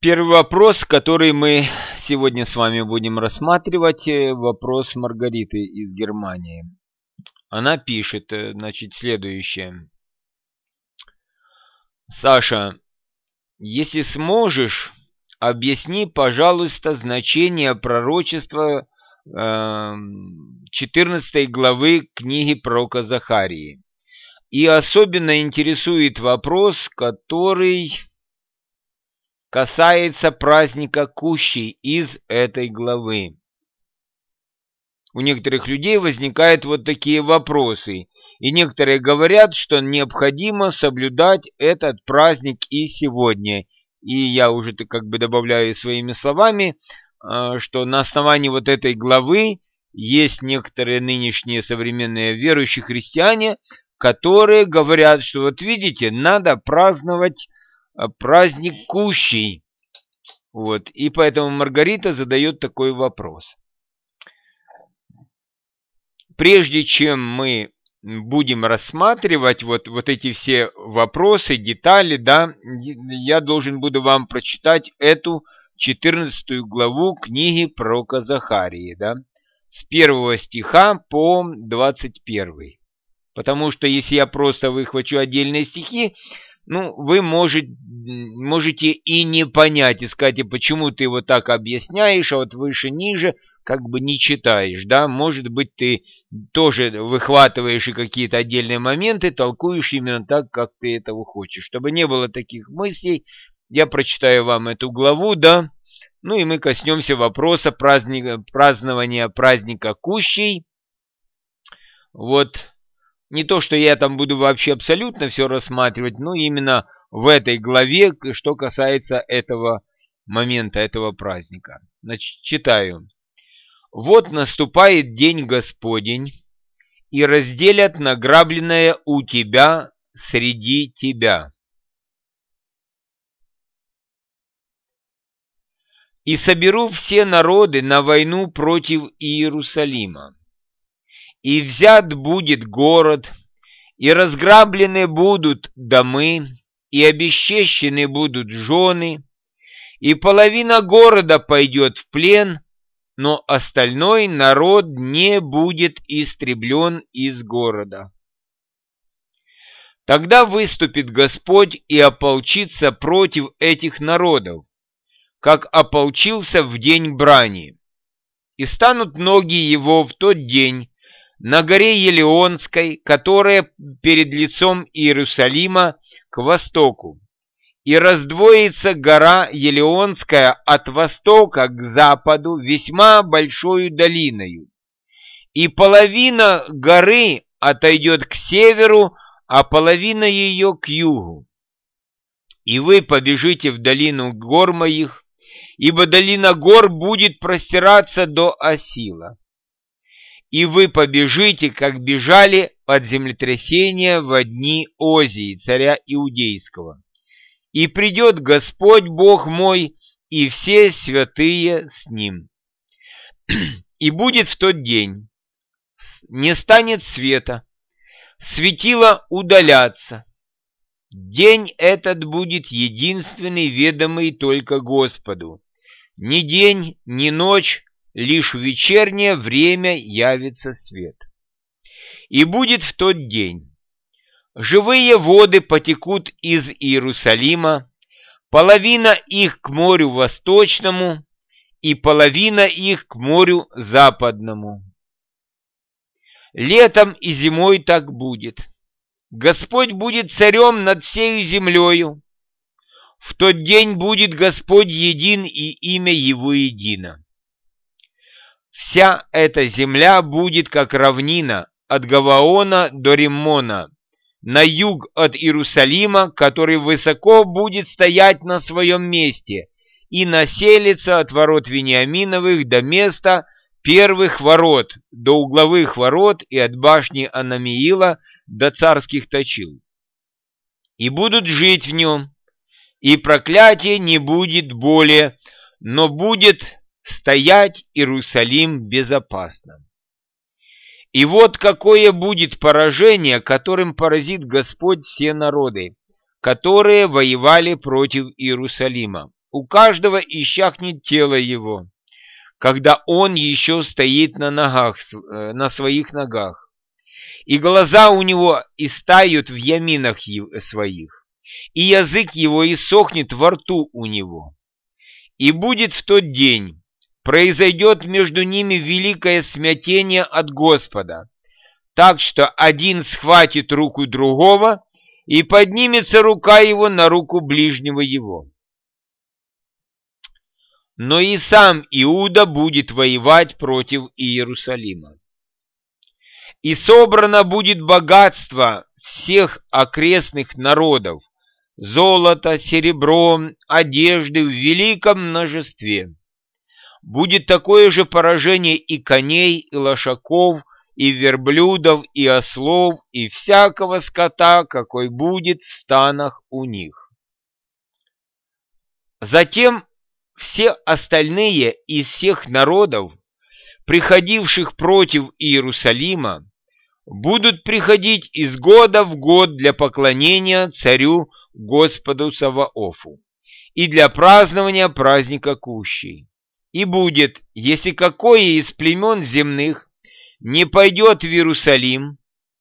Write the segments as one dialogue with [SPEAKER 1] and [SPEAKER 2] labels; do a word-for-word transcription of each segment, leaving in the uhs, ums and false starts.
[SPEAKER 1] Первый вопрос, который мы сегодня с вами будем рассматривать, вопрос Маргариты из Германии. Она пишет, значит, следующее. Саша, если сможешь, объясни, пожалуйста, значение пророчества четырнадцатой главы книги пророка Захарии. И особенно интересует вопрос, который касается праздника Кущей из этой главы. У некоторых людей возникают вот такие вопросы, и некоторые говорят, что необходимо соблюдать этот праздник и сегодня. И я уже как бы добавляю своими словами, что на основании вот этой главы есть некоторые нынешние современные верующие христиане, которые говорят, что вот видите, надо праздновать праздник Кущей. Вот. И поэтому Маргарита задает такой вопрос. Прежде чем мы будем рассматривать вот, вот эти все вопросы, детали, да, я должен буду вам прочитать эту четырнадцатую главу книги пророка Захарии, да, с первого стиха по двадцать первый. Потому что если я просто выхвачу отдельные стихи, ну, вы может, можете и не понять, и сказать, почему ты вот так объясняешь, а вот выше-ниже как бы не читаешь, да, может быть, ты тоже выхватываешь и какие-то отдельные моменты, толкуешь именно так, как ты этого хочешь. Чтобы не было таких мыслей, я прочитаю вам эту главу, да, ну и мы коснемся вопроса праздника, празднования праздника Кущей. Вот. Не то, что я там буду вообще абсолютно все рассматривать, но именно в этой главе, что касается этого момента, этого праздника. Значит, читаю. «Вот наступает день Господень, и разделят награбленное у тебя среди тебя. И соберу все народы на войну против Иерусалима. И взят будет город, и разграблены будут домы, и обесчещены будут жены, и половина города пойдет в плен, но остальной народ не будет истреблен из города. Тогда выступит Господь и ополчится против этих народов, как ополчился в день брани. И станут ноги его в тот день на горе Елеонской, которая перед лицом Иерусалима к востоку, и раздвоится гора Елеонская от востока к западу весьма большою долиною, и половина горы отойдет к северу, а половина ее к югу. И вы побежите в долину гор моих, ибо долина гор будет простираться до Осила. И вы побежите, как бежали от землетрясения во дни Озии, царя Иудейского. И придет Господь Бог мой, и все святые с ним. И будет в тот день, не станет света, светило удалятся. День этот будет единственный, ведомый только Господу. Ни день, ни ночь, лишь в вечернее время явится свет. И будет в тот день. Живые воды потекут из Иерусалима, половина их к морю восточному, и половина их к морю западному. Летом и зимой так будет. Господь будет царем над всею землею. В тот день будет Господь един, и имя Его едино. Вся эта земля будет как равнина от Гаваона до Риммона, на юг от Иерусалима, который высоко будет стоять на своем месте, и населится от ворот Вениаминовых до места первых ворот, до угловых ворот и от башни Анамиила до царских точил. И будут жить в нем, и проклятия не будет более, но будет стоять Иерусалим безопасно. И вот какое будет поражение, которым поразит Господь все народы, которые воевали против Иерусалима. у каждого исчахнет тело его, когда он еще стоит на ногах, на своих ногах, и глаза у него истают в яминах своих, и язык его иссохнет во рту у него. И будет в тот день, произойдет между ними великое смятение от Господа, так что один схватит руку другого, и поднимется рука его на руку ближнего его. Но и сам Иуда будет воевать против Иерусалима. И собрано будет богатство всех окрестных народов, золото, серебро, одежды в великом множестве. Будет такое же поражение и коней, и лошаков, и верблюдов, и ослов, и всякого скота, какой будет в станах у них. Затем все остальные из всех народов, приходивших против Иерусалима, будут приходить из года в год для поклонения царю Господу Саваофу и для празднования праздника Кущей. И будет, если какое из племен земных не пойдет в Иерусалим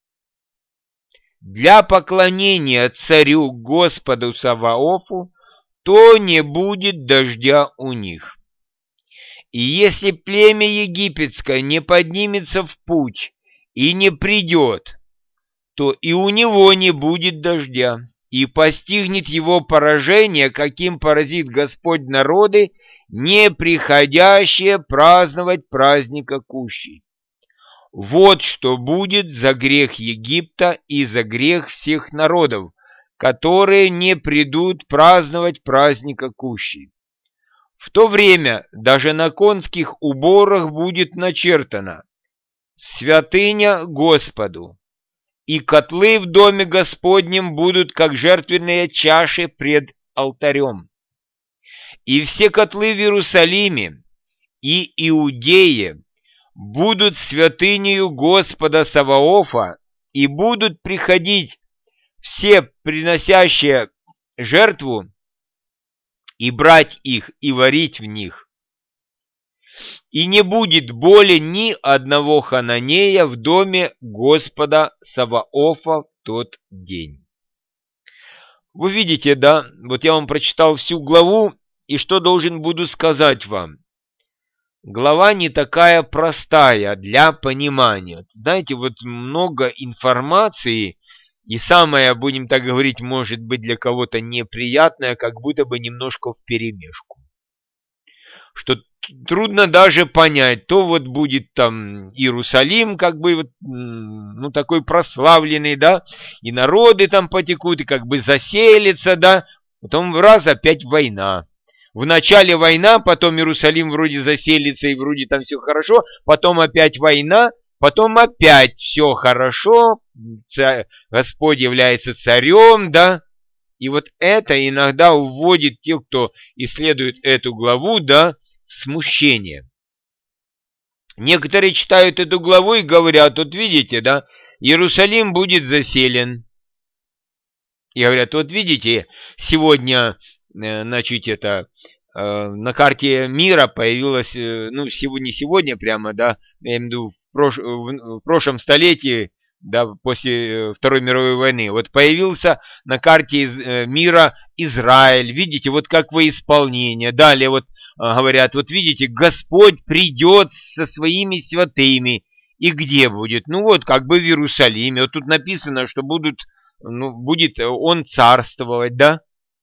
[SPEAKER 1] для поклонения царю Господу Саваофу, то не будет дождя у них. И если племя египетское не поднимется в путь и не придет, то и у него не будет дождя, и постигнет его поражение, каким поразит Господь народы, не приходящие праздновать праздника Кущи. Вот что будет за грех Египта и за грех всех народов, которые не придут праздновать праздника Кущи. В то время даже на конских уборах будет начертано «Святыня Господу», и котлы в доме Господнем будут, как жертвенные чаши пред алтарем. И все котлы в Иерусалиме и Иудее будут святынею Господа Саваофа, и будут приходить все приносящие жертву, и брать их, и варить в них. И не будет более ни одного хананея в доме Господа Саваофа в тот день. Вы видите, да? Вот я вам прочитал всю главу, и что должен буду сказать вам? Глава не такая простая для понимания. Знаете, вот много информации, и самое, будем так говорить, может быть для кого-то неприятное, как будто бы немножко вперемешку. Что трудно даже понять, то вот будет там Иерусалим, как бы вот, ну, такой прославленный, да, и народы там потекут, и как бы заселятся, да, потом раз опять война. В начале война, потом Иерусалим вроде заселится, и вроде там все хорошо, потом опять война, потом опять все хорошо, царь, Господь является царем, да, и вот это иногда уводит тех, кто исследует эту главу, да, в смущение. Некоторые читают эту главу и говорят, вот видите, да, Иерусалим будет заселен. И говорят, вот видите, сегодня, значит, это, на карте мира появилась, ну, сегодня, не сегодня прямо, да, я имею в виду, в, прош, в прошлом столетии, да, после Второй мировой войны, вот появился на карте мира Израиль, видите, вот как во исполнение. Далее вот говорят, вот видите, Господь придет со своими святыми, и где будет? Ну вот, как бы в Иерусалиме, вот тут написано, что будут, ну, будет он царствовать, да?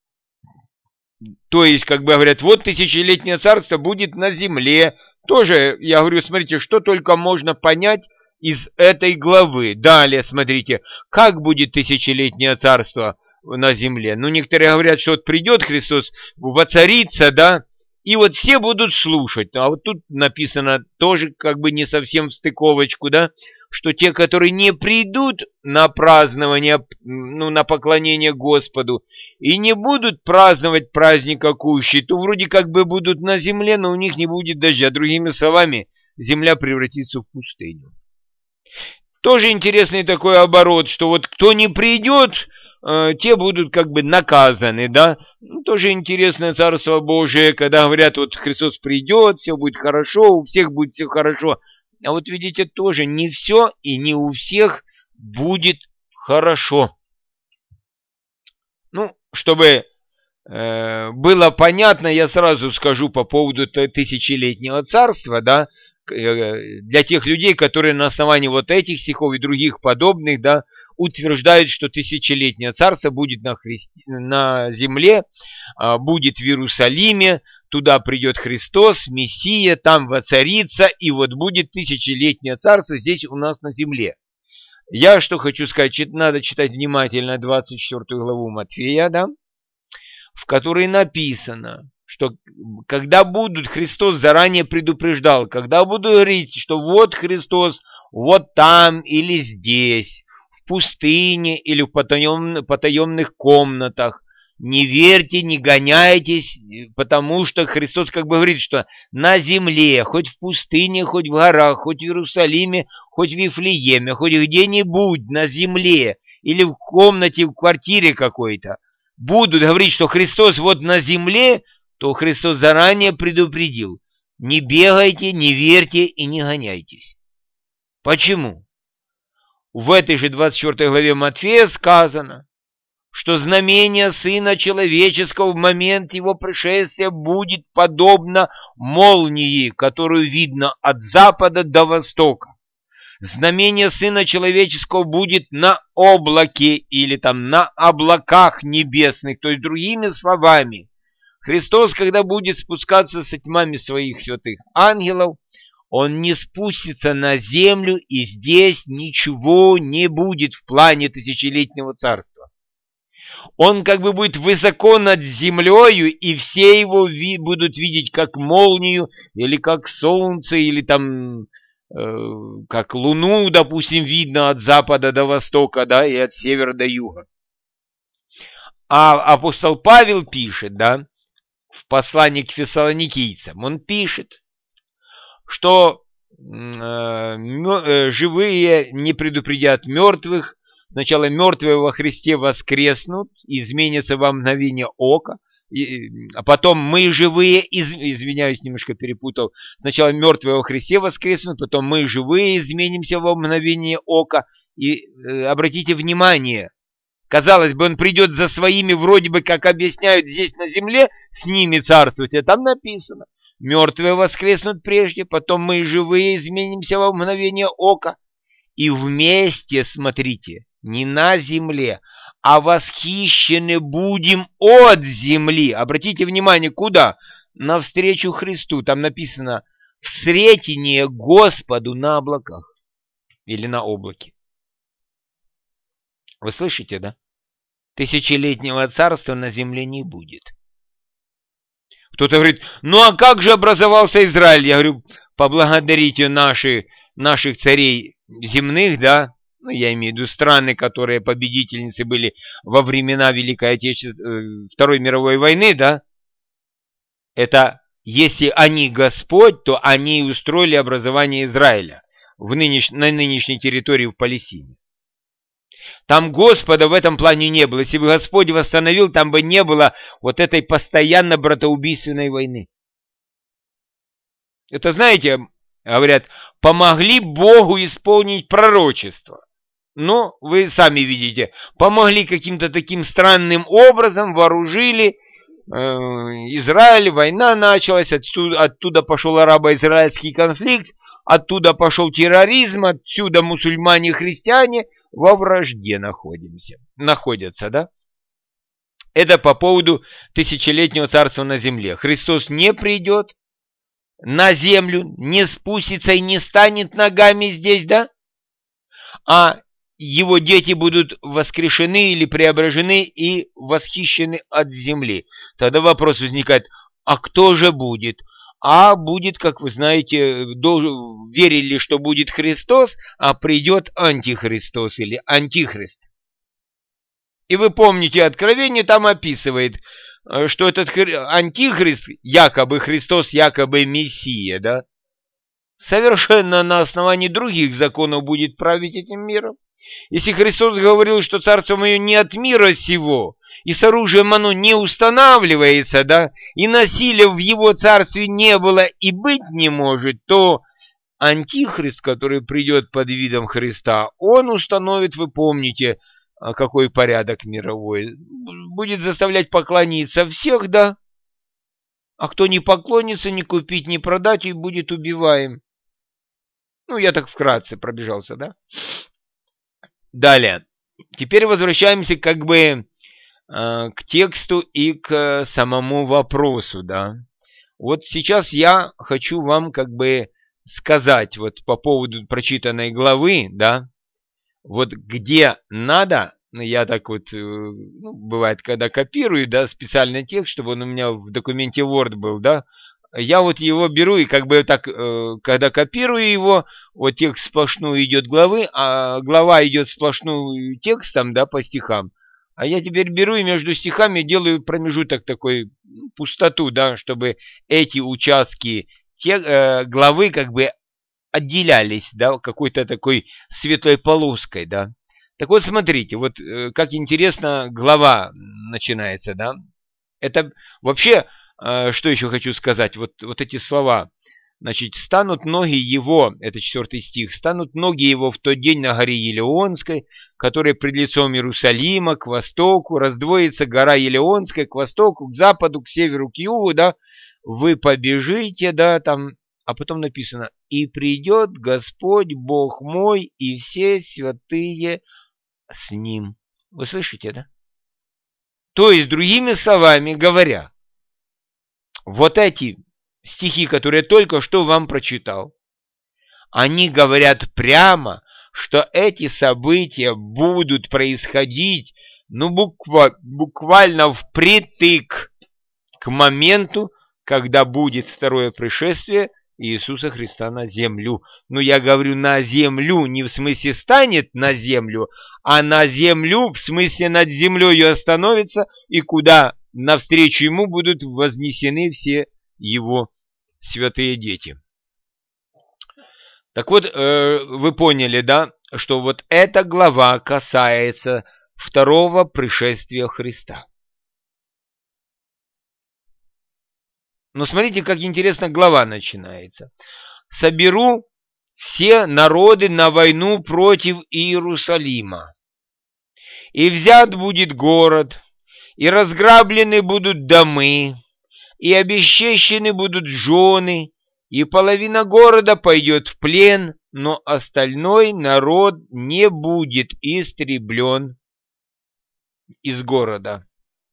[SPEAKER 1] То есть, как бы говорят, вот тысячелетнее царство будет на земле. Тоже, я говорю, смотрите, что только можно понять из этой главы. Далее, смотрите, как будет тысячелетнее царство на земле. Ну, некоторые говорят, что вот придет Христос, воцарится, да, и вот все будут слушать. А вот тут написано тоже как бы не совсем в стыковочку, да, что те, которые не придут на празднование, ну, на поклонение Господу, и не будут праздновать праздника Кущи, то вроде как бы будут на земле, но у них не будет дождя. Другими словами, земля превратится в пустыню. Тоже интересный такой оборот, что вот кто не придет э, те будут как бы наказаны, да. Ну, тоже интересное Царство Божие, когда говорят, вот Христос придет, все будет хорошо, у всех будет все хорошо. А вот видите, тоже не все и не у всех будет хорошо. Ну, чтобы э, было понятно, я сразу скажу по поводу тысячелетнего царства, да, э, для тех людей, которые на основании вот этих стихов и других подобных, да, утверждают, что тысячелетнее царство будет на, Христе, на земле, э, будет в Иерусалиме, туда придет Христос, Мессия, там воцарится, и вот будет тысячелетнее царство здесь у нас на земле. Я что хочу сказать, надо читать внимательно двадцать четвёртую главу Матфея, да, в которой написано, что когда будут, Христос заранее предупреждал, когда буду говорить, что вот Христос вот там или здесь, в пустыне или в потаем, потаемных комнатах, не верьте, не гоняйтесь, потому что Христос как бы говорит, что на земле, хоть в пустыне, хоть в горах, хоть в Иерусалиме, хоть в Вифлееме, хоть где-нибудь на земле или в комнате, в квартире какой-то, будут говорить, что Христос вот на земле, то Христос заранее предупредил. Не бегайте, не верьте и не гоняйтесь. Почему? В этой же двадцать четвёртой главе Матфея сказано, что знамение Сына Человеческого в момент Его пришествия будет подобно молнии, которую видно от запада до востока. Знамение Сына Человеческого будет на облаке или там на облаках небесных, то есть другими словами. Христос, когда будет спускаться с тьмами своих святых ангелов, Он не спустится на землю, и здесь ничего не будет в плане тысячелетнего царства. Он как бы будет высоко над землею, и все его ви- будут видеть как молнию, или как солнце, или там э, как луну, допустим, видно от запада до востока, да, и от севера до юга. А апостол Павел пишет, да, в послании к фессалоникийцам, он пишет, что э, мё- э, живые не предупредят мертвых. Сначала мертвые во Христе воскреснут, изменятся во мгновение ока, и, а потом мы живые, из, извиняюсь, немножко перепутал, сначала мертвые во Христе воскреснут, потом мы живые изменимся во мгновение ока. И э, обратите внимание, казалось бы, Он придет за своими, вроде бы, как объясняют здесь на земле, с ними царствовать, а там написано, мертвые воскреснут прежде, потом мы живые изменимся во мгновение ока, и вместе, смотрите, не на земле, а восхищены будем от земли. Обратите внимание, куда? Навстречу Христу. Там написано «встретение Господу на облаках» или на облаке. Вы слышите, да? Тысячелетнего царства на земле не будет. Кто-то говорит, ну а как же образовался Израиль? Я говорю, поблагодарите наши, наших царей земных, да, ну, я имею в виду страны, которые победительницы были во времена Великой Отечественной, Второй мировой войны, да, это если они Господь, то они устроили образование Израиля в нынеш... на нынешней территории в Палестине. Там Господа в этом плане не было. Если бы Господь восстановил, там бы не было вот этой постоянно братоубийственной войны. Это, знаете, говорят, помогли Богу исполнить пророчество. Но вы сами видите, помогли каким-то таким странным образом, вооружили э, Израиль, война началась, оттуда, оттуда пошел арабо-израильский конфликт, оттуда пошел терроризм, отсюда мусульмане-христиане во вражде находимся, находятся, да? Это по поводу тысячелетнего царства на земле. Христос не придет на землю, не спустится и не станет ногами здесь, да? А его дети будут воскрешены или преображены и восхищены от земли. Тогда вопрос возникает, а кто же будет? А будет, как вы знаете, должен, верили, что будет Христос, а придет антихристос или антихрист. И вы помните, Откровение там описывает, что этот антихрист, якобы Христос, якобы Мессия, да, совершенно на основании других законов будет править этим миром. Если Христос говорил, что царство мое не от мира сего, и с оружием оно не устанавливается, да, и насилия в его царстве не было и быть не может, то Антихрист, который придет под видом Христа, он установит, вы помните, какой порядок мировой, будет заставлять поклониться всех, да, а кто не поклонится, ни купить, ни продать, и будет убиваем. Ну, я так вкратце пробежался, да. Далее. Теперь возвращаемся как бы э, к тексту и к самому вопросу, да. Вот сейчас я хочу вам как бы сказать вот по поводу прочитанной главы, да, вот где надо, ну, я так вот, ну, бывает, когда копирую, да, специальный текст, чтобы он у меня в документе Word был, да, я вот его беру и как бы так, когда копирую его, вот текст сплошную идет главы, а глава идет сплошную текстом, да, по стихам, а я теперь беру и между стихами делаю промежуток такой, пустоту, да, чтобы эти участки те, э, главы как бы отделялись, да, какой-то такой светлой полоской, да. Так вот, смотрите, вот э, как интересно глава начинается, да. Это вообще, э, что еще хочу сказать, вот, вот эти слова. Значит, станут ноги его, это четвертый стих, станут ноги его в тот день на горе Елеонской, которая пред лицом Иерусалима, к востоку, раздвоится гора Елеонская, к востоку, к западу, к северу, к югу, да, вы побежите, да, там, а потом написано, и придет Господь Бог мой и все святые с ним. Вы слышите, да? То есть, другими словами говоря, вот эти стихи, которые я только что вам прочитал, они говорят прямо, что эти события будут происходить, ну, буква, буквально впритык к моменту, когда будет второе пришествие Иисуса Христа на землю. Ну, я говорю на землю, не в смысле станет на землю, а на землю, в смысле над землей ее остановится, и куда навстречу ему будут вознесены все его святые дети. Так вот, э, вы поняли, да, что вот эта глава касается второго пришествия Христа. Но смотрите, как интересно глава начинается. «Соберу все народы на войну против Иерусалима, и взят будет город, и разграблены будут домы, и обесчещены будут жены, и половина города пойдет в плен, но остальной народ не будет истреблен из города.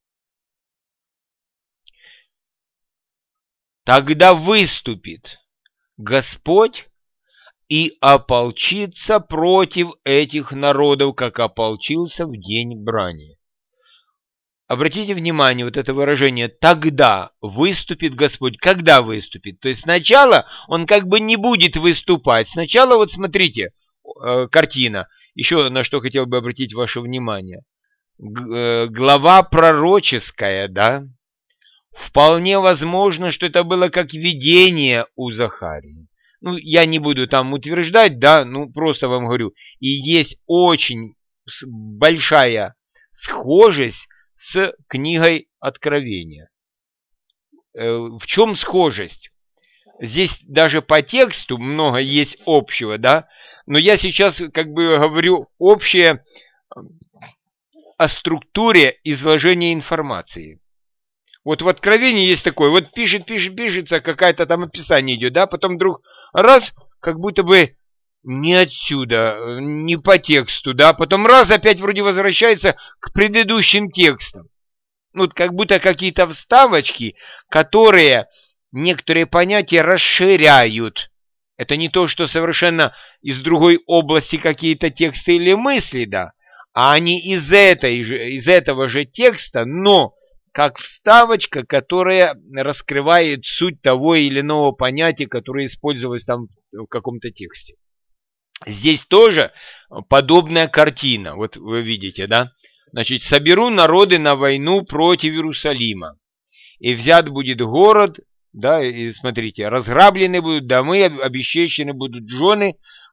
[SPEAKER 1] Тогда выступит Господь и ополчится против этих народов, как ополчился в день брани». Обратите внимание, вот это выражение «тогда выступит Господь». Когда выступит? То есть сначала он как бы не будет выступать. Сначала вот смотрите, э, картина. Еще на что хотел бы обратить ваше внимание. Г- э, глава пророческая, да? Вполне возможно, что это было как видение у Захарии. Ну, я не буду там утверждать, да, ну, просто вам говорю. И есть очень большая схожесть с книгой Откровения. В чем схожесть? Здесь даже по тексту много есть общего, да, но я сейчас как бы говорю общее о структуре изложения информации. Вот в Откровении есть такое, вот пишет, пишет, пишется, какая-то там описание идет, да, потом вдруг раз, как будто бы не отсюда, не по тексту, да, потом раз опять вроде возвращается к предыдущим текстам. Ну, вот как будто какие-то вставочки, которые некоторые понятия расширяют. Это не то, что совершенно из другой области какие-то тексты или мысли, да, а они из, этой же, из этого же текста, но как вставочка, которая раскрывает суть того или иного понятия, которое использовалось там в каком-то тексте. Здесь тоже подобная картина, вот вы видите, да? Значит, соберу народы на войну против Иерусалима, и взят будет город, да, и смотрите, разграблены будут домы, обесчещены будут жены,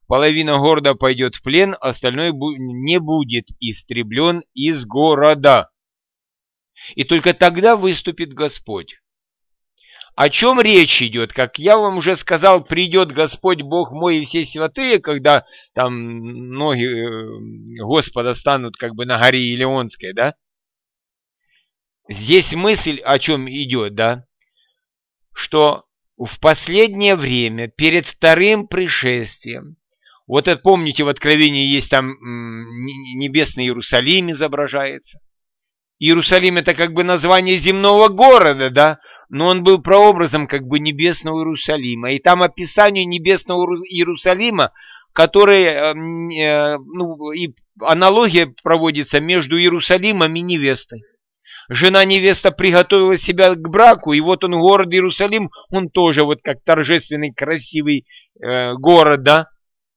[SPEAKER 1] половина города пойдет в плен, остальной не будет истреблен из города. И только тогда выступит Господь. О чем речь идет? Как я вам уже сказал, придет Господь Бог мой и все святые, когда там ноги Господа станут как бы на горе Илионской, да? Здесь мысль о чем идет, да? Что в последнее время, перед вторым пришествием, вот это, помните, в Откровении есть там небесный Иерусалим изображается. Иерусалим — это как бы название земного города, да? Но он был прообразом как бы небесного Иерусалима. И там описание небесного Иерусалима, которое, ну, и аналогия проводится между Иерусалимом и невестой. Жена-невеста приготовила себя к браку, и вот он, город Иерусалим, он тоже вот как торжественный, красивый э, город, да?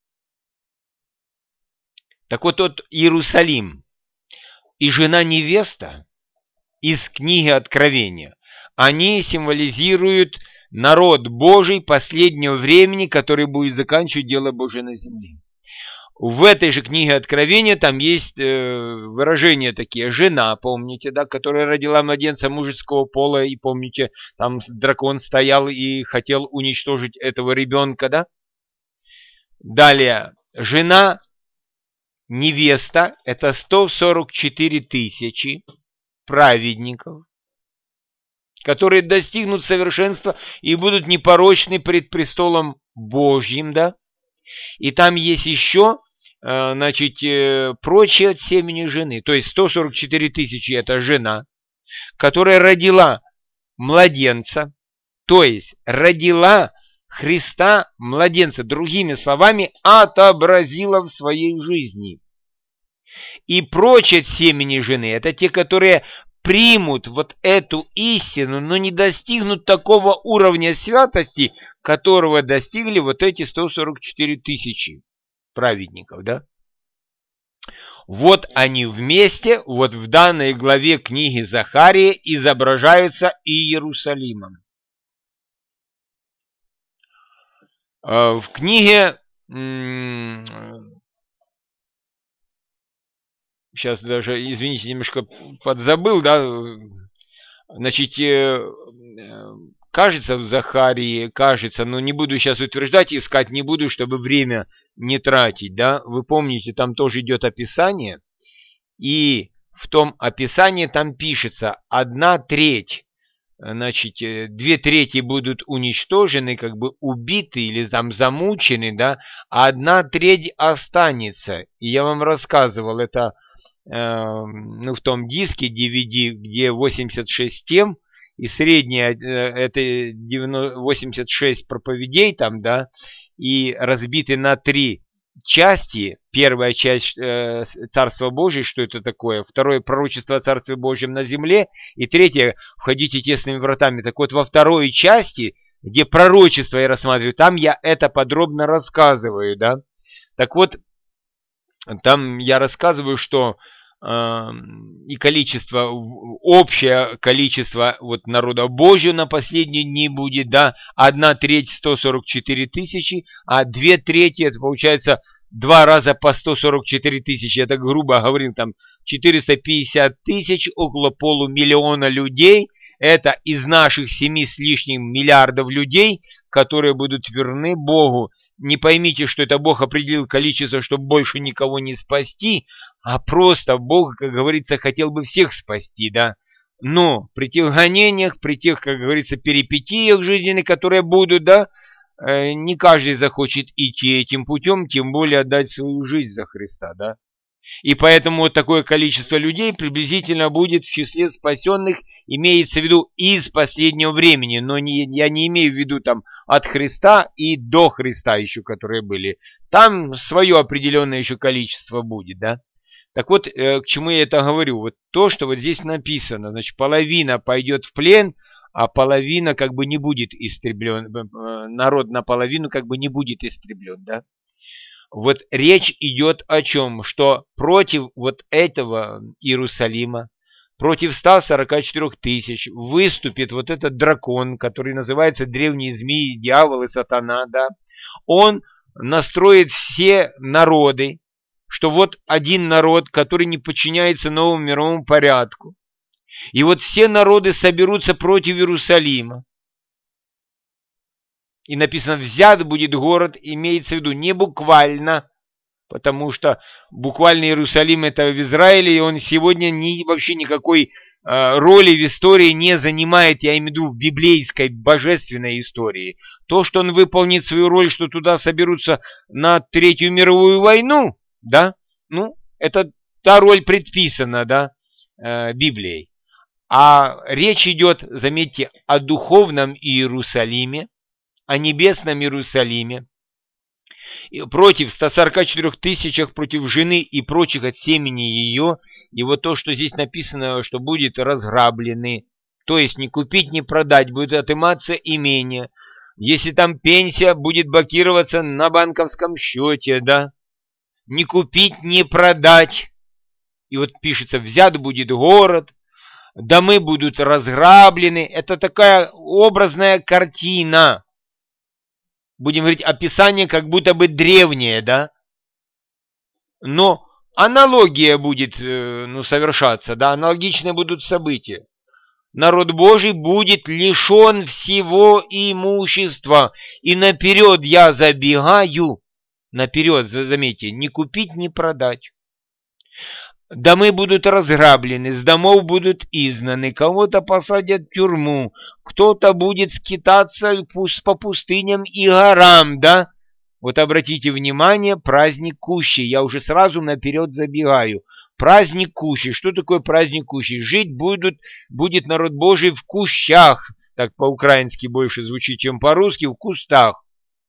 [SPEAKER 1] Так вот, тот Иерусалим и жена-невеста из книги Откровения, они символизируют народ Божий последнего времени, который будет заканчивать дело Божие на земле. В этой же книге Откровения там есть э, выражения такие. Жена, помните, да, которая родила младенца мужеского пола, и помните, там дракон стоял и хотел уничтожить этого ребенка, да? Далее, жена, невеста, это сто сорок четыре тысячи праведников, которые достигнут совершенства и будут непорочны пред престолом Божьим, да? И там есть еще, значит, прочие от семени жены. То есть сто сорок четыре тысячи это жена, которая родила младенца, то есть родила Христа младенца, другими словами, отобразила в своей жизни. И прочие от семени жены, это те, которые примут вот эту истину, но не достигнут такого уровня святости, которого достигли вот эти сто сорок четыре тысячи праведников, да? Вот они вместе, вот в данной главе книги Захарии изображаются Иерусалимом. В книге, сейчас даже, извините, немножко подзабыл, да, значит, кажется в Захарии, кажется, но не буду сейчас утверждать, искать не буду, чтобы время не тратить, да, вы помните, там тоже идет описание, и в том описании там пишется, одна треть, значит, две трети будут уничтожены, как бы убиты или там замучены, да, а одна треть останется. И я вам рассказывал, это э, ну, в том диске ди ви ди, где восемьдесят шесть тем, и средняя э, это восемьдесят шесть проповедей там, да, и разбиты на три части. Первая часть э, Царства Божия, что это такое. Второе, пророчество о Царстве Божьем на земле. И третье, входите тесными вратами. Так вот, во второй части, где пророчество я рассматриваю, там я это подробно рассказываю, да. Так вот, там я рассказываю, что э, и количество, общее количество вот народа Божьего на последние дни будет, да, одна треть сто сорок четыре тысячи, а две трети, это получается два раза по сто сорок четыре тысячи, это грубо говорим, там четыреста пятьдесят тысяч, около полумиллиона людей, это из наших семи с лишним миллиардов людей, которые будут верны Богу. Не поймите, что это Бог определил количество, чтобы больше никого не спасти, а просто Бог, как говорится, хотел бы всех спасти, да. Но при тех гонениях, при тех, как говорится, перипетиях жизненных, которые будут, да, не каждый захочет идти этим путем, тем более отдать свою жизнь за Христа, да. И поэтому вот такое количество людей приблизительно будет в числе спасенных, имеется в виду из последнего времени, но не, я не имею в виду там от Христа и до Христа еще, которые были. Там свое определенное еще количество будет, да. Так вот, э, к чему я это говорю? Вот то, что вот здесь написано, значит, половина пойдет в плен, а половина как бы не будет истреблен, народ наполовину как бы не будет истреблен, да. Вот речь идет о чем? Что против вот этого Иерусалима, против ста сорока четырёх тысяч выступит вот этот дракон, который называется древний змей, дьявол и сатана, да. Он настроит все народы, что вот один народ, который не подчиняется новому мировому порядку. И вот все народы соберутся против Иерусалима. И написано, взят будет город, имеется в виду не буквально, потому что буквально Иерусалим это в Израиле, и он сегодня ни, вообще никакой э, роли в истории не занимает, я имею в виду в библейской, божественной истории. То, что он выполнит свою роль, что туда соберутся на Третью мировую войну, да, ну, это та роль предписана, да, э, Библией. А речь идет, заметьте, о духовном Иерусалиме, о небесном Иерусалиме, и против ста сорока четырёх тысячах, против жены и прочих от семени ее, и вот то, что здесь написано, что будет разграблены, то есть не купить, не продать, будет отыматься имение, если там пенсия будет блокироваться на банковском счете, да, не купить, не продать, и вот пишется, взят будет город, домы будут разграблены, это такая образная картина. Будем говорить, описание как будто бы древнее, да? Но аналогия будет, ну, совершаться, да? Аналогичные будут события. Народ Божий будет лишен всего имущества. И наперед я забегаю, наперед, заметьте, не купить, не продать. Домы будут разграблены, с домов будут изгнаны, кого-то посадят в тюрьму, кто-то будет скитаться по пустыням и горам, да? Вот обратите внимание, праздник Кущи, я уже сразу наперед забегаю. Праздник Кущи, что такое праздник Кущи? Жить будут, будет народ Божий в кущах, так по-украински больше звучит, чем по-русски, в кустах.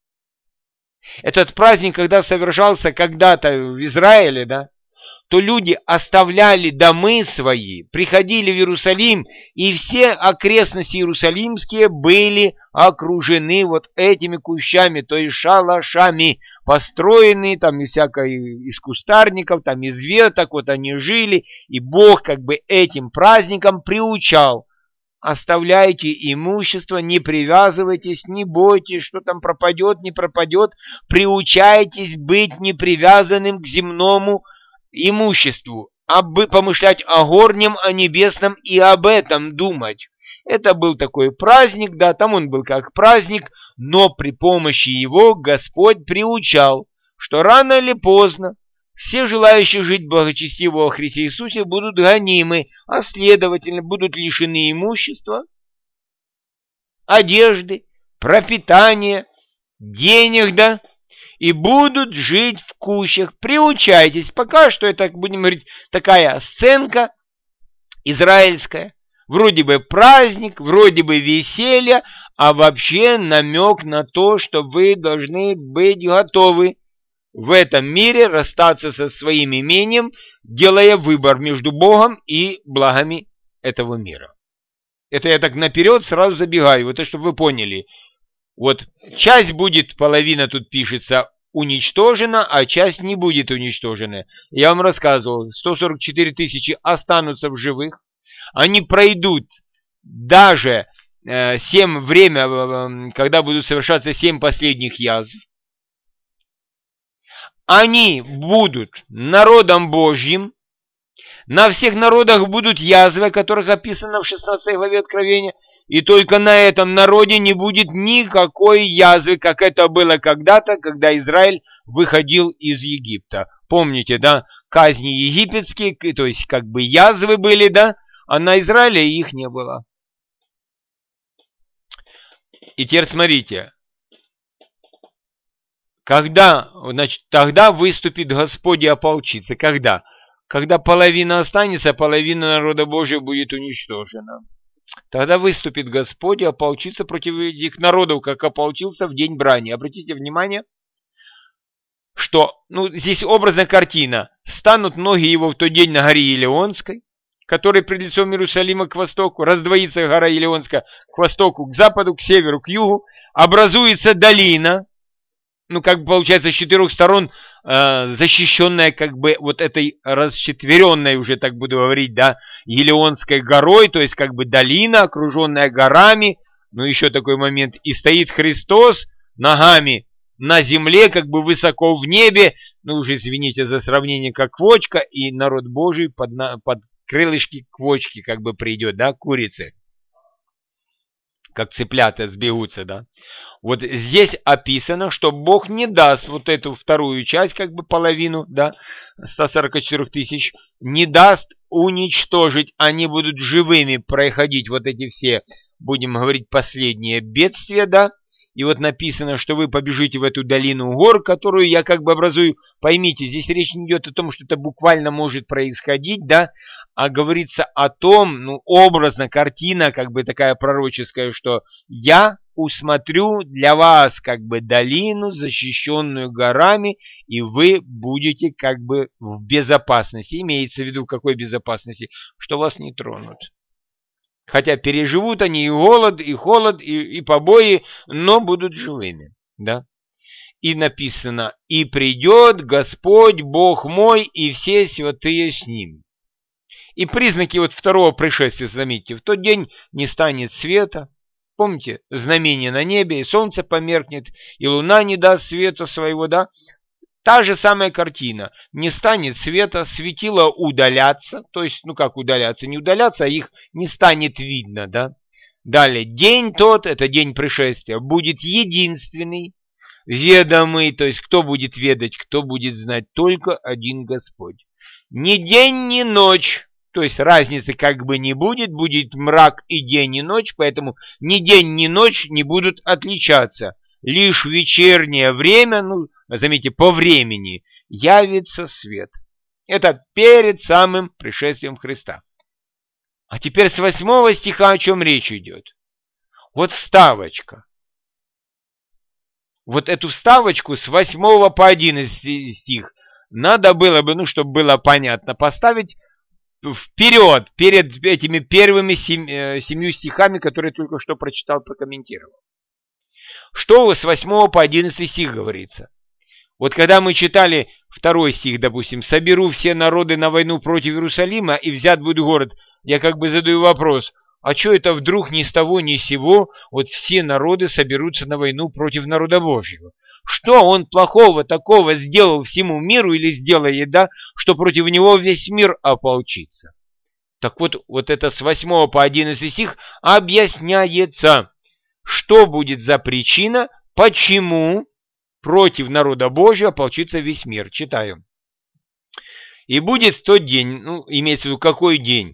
[SPEAKER 1] Этот праздник, когда совершался когда-то в Израиле, да? То люди оставляли домы свои, приходили в Иерусалим, и все окрестности иерусалимские были окружены вот этими кущами, то есть шалашами, построенные там из всякой, из кустарников, там из веток, вот они жили, и Бог как бы этим праздником приучал. Оставляйте имущество, не привязывайтесь, не бойтесь, что там пропадет, не пропадет, приучайтесь быть непривязанным к земному имуществу, об, помышлять о горнем, о небесном и об этом думать. Это был такой праздник, да, там он был как праздник, но при помощи его Господь приучал, что рано или поздно все желающие жить благочестиво во Христе Иисусе будут гонимы, а следовательно будут лишены имущества, одежды, пропитания, денег, да, и будут жить в кущах. Приучайтесь. Пока что это, будем говорить, такая сценка израильская. Вроде бы праздник, вроде бы веселье, а вообще намек на то, что вы должны быть готовы в этом мире расстаться со своим имением, делая выбор между Богом и благами этого мира. Это я так наперед сразу забегаю, вот это, чтобы вы поняли. Вот часть будет, половина тут пишется, уничтожена, а часть не будет уничтожена. Я вам рассказывал, сто сорок четыре тысячи останутся в живых. Они пройдут даже э, семь время, э, когда будут совершаться семь последних язв. Они будут народом Божьим. На всех народах будут язвы, о которых описано в шестнадцатой главе Откровения. И только на этом народе не будет никакой язвы, как это было когда-то, когда Израиль выходил из Египта. Помните, да, казни египетские, то есть как бы язвы были, да, а на Израиле их не было. И теперь смотрите. Когда, значит, тогда выступит Господь и ополчится. Когда? Когда половина останется, половина народа Божьего будет уничтожена. Тогда выступит Господь и ополчится против этих народов, как ополчился в день брани. Обратите внимание, что, ну, здесь образная картина. Станут ноги его в тот день на горе Елеонской, который пред лицом Иерусалима к востоку, раздвоится гора Елеонская к востоку, к западу, к северу, к югу, образуется долина, ну, как бы получается, с четырех сторон э, защищенная, как бы, вот этой расчетверенной, уже так буду говорить, да, Елеонской горой, то есть, как бы, долина, окруженная горами, ну, еще такой момент, и стоит Христос ногами на земле, как бы высоко в небе, ну уже извините за сравнение, как квочка, и народ Божий под, на, под крылышки квочки как бы придет, да, курицы, как цыплята сбегутся, да. Вот здесь описано, что Бог не даст вот эту вторую часть, как бы половину, да, ста сорока четырёх тысяч, не даст уничтожить, они будут живыми проходить вот эти все, будем говорить, последние бедствия, да. И вот написано, что вы побежите в эту долину гор, которую я как бы образую. Поймите, здесь речь не идет о том, что это буквально может происходить, да, а говорится о том, ну, образно, картина, как бы такая пророческая, что я усмотрю для вас, как бы, долину, защищенную горами, и вы будете, как бы, в безопасности. Имеется в виду, в какой безопасности? Что вас не тронут. Хотя переживут они и голод, и холод, и, и побои, но будут живыми, да. И написано, и придет Господь, Бог мой, и все святые с ним. И признаки вот второго пришествия, заметьте, в тот день не станет света, помните, знамение на небе, и солнце померкнет, и луна не даст света своего, да. Та же самая картина. Не станет света, светила удалятся. То есть, ну как удаляться? Не удаляться, а их не станет видно, да? Далее. День тот, это день пришествия, будет единственный, ведомый. То есть, кто будет ведать, кто будет знать? Только один Господь. Ни день, ни ночь. То есть, разницы как бы не будет. Будет мрак и день, и ночь. Поэтому ни день, ни ночь не будут отличаться. Лишь в вечернее время, ну, заметьте, по времени, явится свет. Это перед самым пришествием Христа. А теперь с восьмого стиха о чем речь идет. Вот вставочка. Вот эту вставочку с восьмого по одиннадцатый стих надо было бы, ну, чтобы было понятно, поставить вперед, перед этими первыми сем, семью стихами, которые только что прочитал, прокомментировал. Что с восьмого по одиннадцатый стих говорится? Вот когда мы читали второй стих, допустим, «Соберу все народы на войну против Иерусалима, и взят будет город», я как бы задаю вопрос, а что это вдруг ни с того ни с сего вот все народы соберутся на войну против народа Божьего? Что он плохого такого сделал всему миру или сделает, да, что против него весь мир ополчится? Так вот, вот это с восьмого по одиннадцатый стих объясняется. Что будет за причина, почему против народа Божьего ополчится весь мир? Читаю. И будет в тот день, ну, имеется в виду, какой день?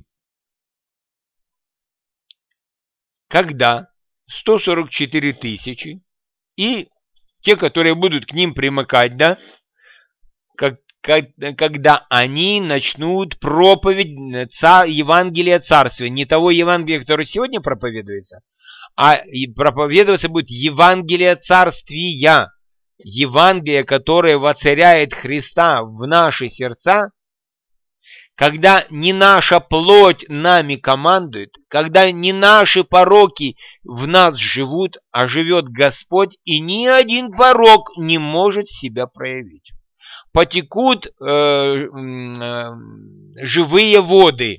[SPEAKER 1] Когда сто сорок четыре тысячи и те, которые будут к ним примыкать, да, как, как, когда они начнут проповедь цар, Евангелия Царствия, не того Евангелия, которое сегодня проповедуется, а проповедоваться будет Евангелие Царствия, Евангелие, которое воцаряет Христа в наши сердца, когда не наша плоть нами командует, когда не наши пороки в нас живут, а живет Господь, и ни один порок не может себя проявить. Потекут э, э, живые воды.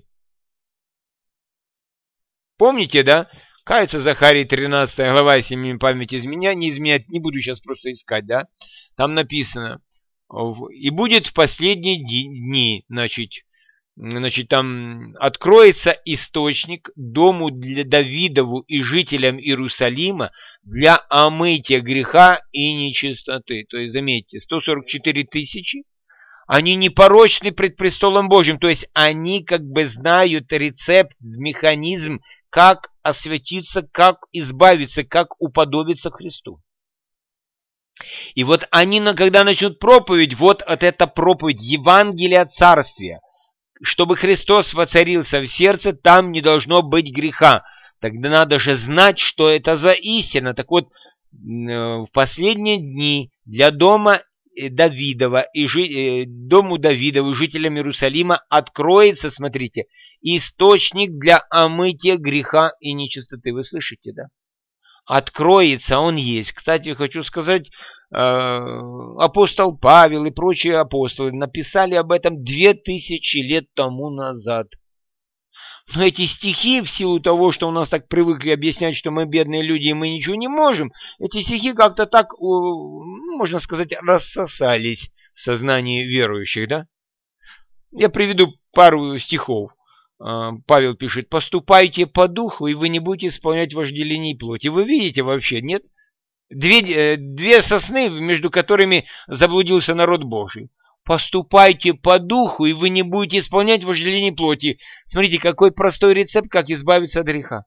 [SPEAKER 1] Помните, да? Кается Захарии тринадцатая глава, если мне память изменя, не изменять, не буду сейчас просто искать, да? Там написано, и будет в последние дни, значит, значит, там откроется источник дому для Давидову и жителям Иерусалима для омытия греха и нечистоты. То есть, заметьте, сто сорок четыре тысячи, они непорочны пред престолом Божьим, то есть они как бы знают рецепт, механизм, как освятиться, как избавиться, как уподобиться Христу. И вот они, когда начнут проповедь, вот от эта проповедь Евангелия Царствия, чтобы Христос воцарился в сердце, там не должно быть греха. Тогда надо же знать, что это за истина. Так вот, в последние дни для дома Давидова и жи, дому Давидову, жителям Иерусалима откроется, смотрите, источник для омытия греха и нечистоты. Вы слышите, да? Откроется, он есть. Кстати, хочу сказать, апостол Павел и прочие апостолы написали об этом две тысячи лет тому назад. Но эти стихи, в силу того, что у нас так привыкли объяснять, что мы бедные люди и мы ничего не можем, эти стихи как-то так, можно сказать, рассосались в сознании верующих, да? Я приведу пару стихов. Павел пишет: «Поступайте по духу, и вы не будете исполнять вожделений плоти». Вы видите вообще, нет? Две, две сосны, между которыми заблудился народ Божий. Поступайте по духу, и вы не будете исполнять вожделений плоти. Смотрите, какой простой рецепт, как избавиться от греха.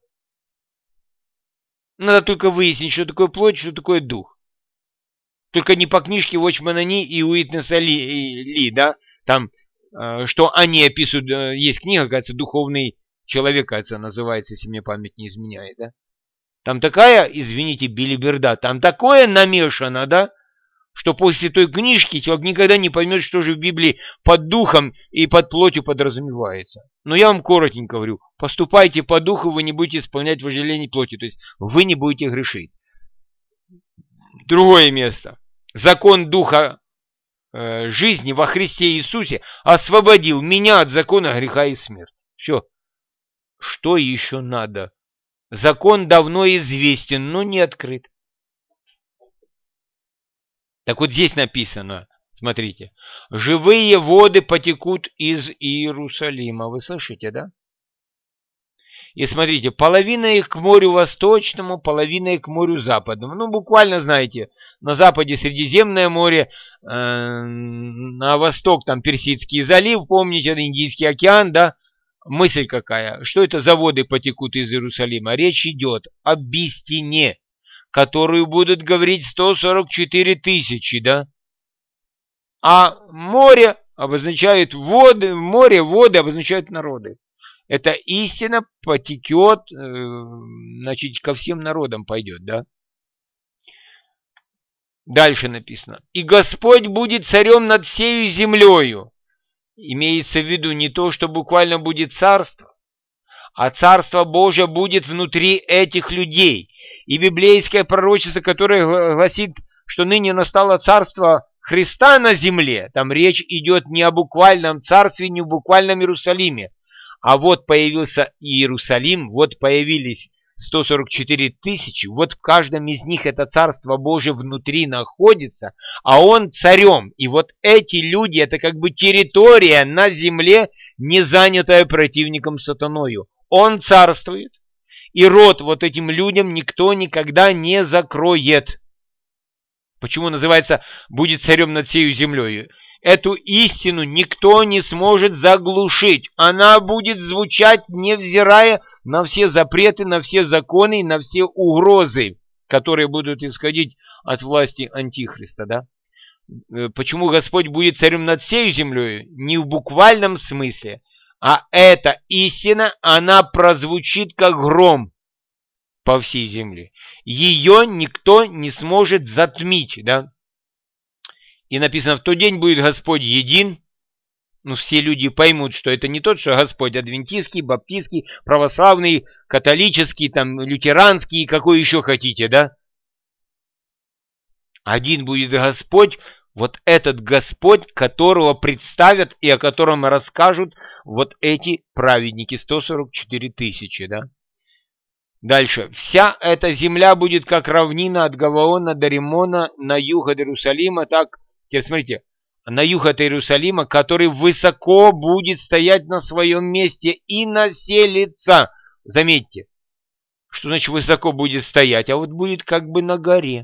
[SPEAKER 1] Надо только выяснить, что такое плоть, что такое дух. Только не по книжке Watchman Nee и Уитнеса Ли, Ли, да, там, э, что они описывают, э, есть книга, кажется, «Духовный человек», кажется, называется, если мне память не изменяет, да. Там такая, извините, белиберда, там такое намешано, да, что после той книжки человек никогда не поймет, что же в Библии под духом и под плотью подразумевается. Но я вам коротенько говорю: поступайте по духу, вы не будете исполнять вожделение плоти, то есть вы не будете грешить. Другое место. Закон духа э, жизни во Христе Иисусе освободил меня от закона греха и смерти. Все. Что еще надо? Закон давно известен, но не открыт. Так вот здесь написано, смотрите: живые воды потекут из Иерусалима. Вы слышите, да? И смотрите, половина их к морю восточному, половина их к морю западному. Ну, буквально, знаете, на западе Средиземное море, э, на восток там Персидский залив, помните, Индийский океан, да? Мысль какая? Что это за воды потекут из Иерусалима? Речь идет об истине, которую будут говорить сто сорок четыре тысячи, да? А море обозначает воды, море, воды обозначают народы. Эта истина потекет, значит, ко всем народам пойдет, да? Дальше написано: «И Господь будет царем над всею землею». Имеется в виду не то, что буквально будет царство, а Царство Божие будет внутри этих людей. И библейское пророчество, которое гласит, что ныне настало царство Христа на земле, там речь идет не о буквальном царстве, не о буквальном Иерусалиме. А вот появился Иерусалим, вот появились сто сорок четыре тысячи, вот в каждом из них это Царство Божие внутри находится, а он царем. И вот эти люди, это как бы территория на земле, не занятая противником сатаною. Он царствует, и рот вот этим людям никто никогда не закроет. Почему называется «будет царем над всею землей»? Эту истину никто не сможет заглушить. Она будет звучать, невзирая на все запреты, на все законы и на все угрозы, которые будут исходить от власти Антихриста. Да? Почему Господь будет царем над всей землей? Не в буквальном смысле, а эта истина, она прозвучит как гром по всей земле. Ее никто не сможет затмить, да? И написано: в тот день будет Господь един. Ну, все люди поймут, что это не тот, что Господь адвентистский, баптистский, православный, католический, там, лютеранский, какой еще хотите, да? Один будет Господь, вот этот Господь, которого представят и о котором расскажут вот эти праведники, сто сорок четыре тысячи, да? Дальше. Вся эта земля будет как равнина от Гаваона до Римона на юг от Иерусалима, так, теперь смотрите, на юг от Иерусалима, который высоко будет стоять на своем месте и населится. Заметьте, что значит высоко будет стоять, а вот будет как бы на горе.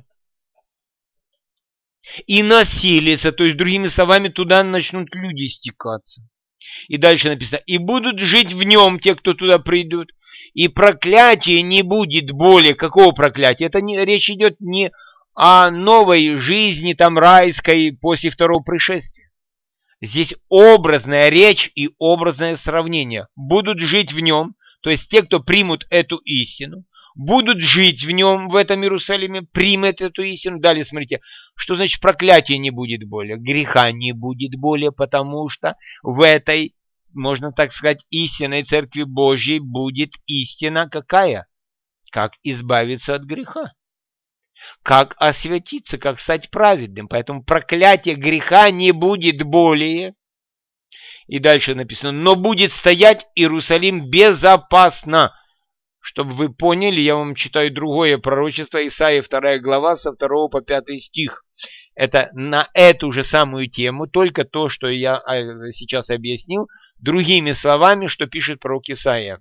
[SPEAKER 1] И населится, то есть, другими словами, туда начнут люди стекаться. И дальше написано: и будут жить в нем те, кто туда придут. И проклятия не будет более. Какого проклятия? Это не, речь идет не о новой жизни, там, райской, после второго пришествия. Здесь образная речь и образное сравнение. Будут жить в нем, то есть те, кто примут эту истину, будут жить в нем, в этом Иерусалиме, примут эту истину. Далее смотрите, что значит проклятия не будет более? Греха не будет более, потому что в этой, можно так сказать, истинной Церкви Божьей будет истина какая? Как избавиться от греха. Как освятиться, как стать праведным. Поэтому проклятие греха не будет более. И дальше написано, но будет стоять Иерусалим безопасно. Чтобы вы поняли, я вам читаю другое пророчество, Исаия вторая глава, со второго по пятый стих. Это на эту же самую тему, только то, что я сейчас объяснил, другими словами, что пишет пророк Исаия.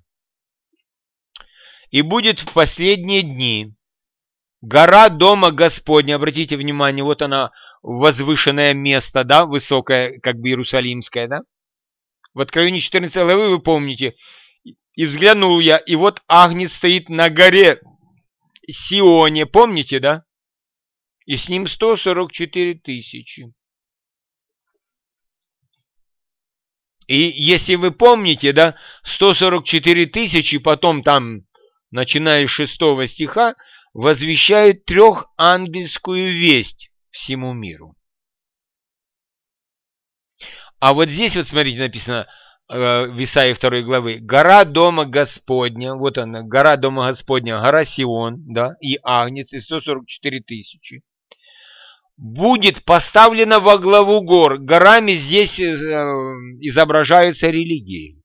[SPEAKER 1] «И будет в последние дни гора дома Господня», обратите внимание, вот она, возвышенное место, да, высокое, как бы иерусалимское, да. В Откровении четырнадцатой главы, вы помните, «И взглянул я, и вот Агнец стоит на горе Сионе», помните, да? И с ним сто сорок четыре тысячи. И если вы помните, да, сто сорок четыре тысячи, потом там, начиная с шестого стиха, возвещает трехангельскую весть всему миру. А вот здесь вот, смотрите, написано э, в Исаии второй главы, гора дома Господня, вот она, гора дома Господня, гора Сион, да, и Агнец, и сто сорок четыре тысячи. Будет поставлена во главу гор. Горами здесь э, изображаются религии.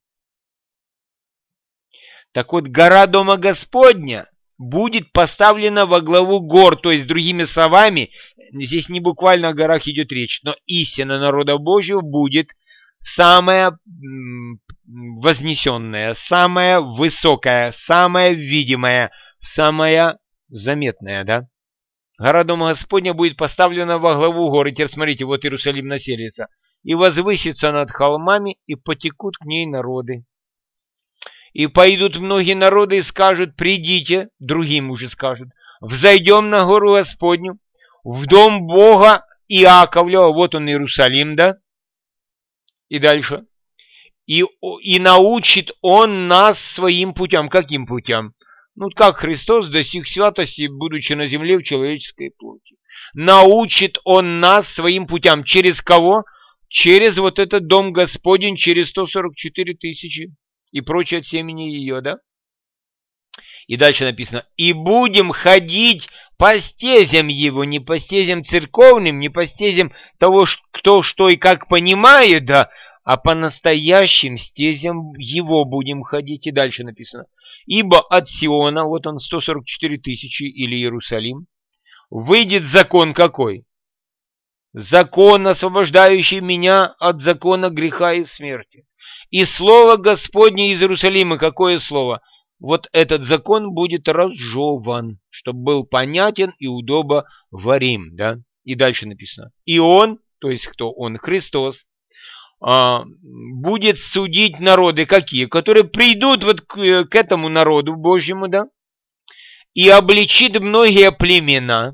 [SPEAKER 1] Так вот, гора дома Господня будет поставлена во главу гор, то есть, другими словами, здесь не буквально о горах идет речь, но истина народа Божьего будет самая вознесенная, самая высокая, самая видимая, самая заметная, да? Гора дома Господня будет поставлена во главу гор. И теперь смотрите, вот Иерусалим населится. И возвысится над холмами, и потекут к ней народы. И пойдут многие народы и скажут, придите, другим уже скажут, взойдем на гору Господню, в дом Бога Иаковлева, вот он Иерусалим, да? И дальше. И, и научит он нас своим путям. Каким путям? Ну, как Христос достиг святости, будучи на земле в человеческой плоти. Научит он нас своим путям. Через кого? Через вот этот дом Господень, через сто сорок четыре тысячи и прочее от семени ее, да? И дальше написано, и будем ходить по стезям его, не по стезям церковным, не по стезям того, кто что и как понимает, да, а по настоящим стезям его будем ходить. И дальше написано, ибо от Сиона, вот он, сто сорок четыре тысячи или Иерусалим, выйдет закон какой? Закон, освобождающий меня от закона греха и смерти. И слово Господне из Иерусалима, какое слово? Вот этот закон будет разжеван, чтобы был понятен и удобоварим, да? И дальше написано. И он, то есть кто? Он, Христос, а, будет судить народы какие? Которые придут вот к, к этому народу Божьему, да? И обличит многие племена.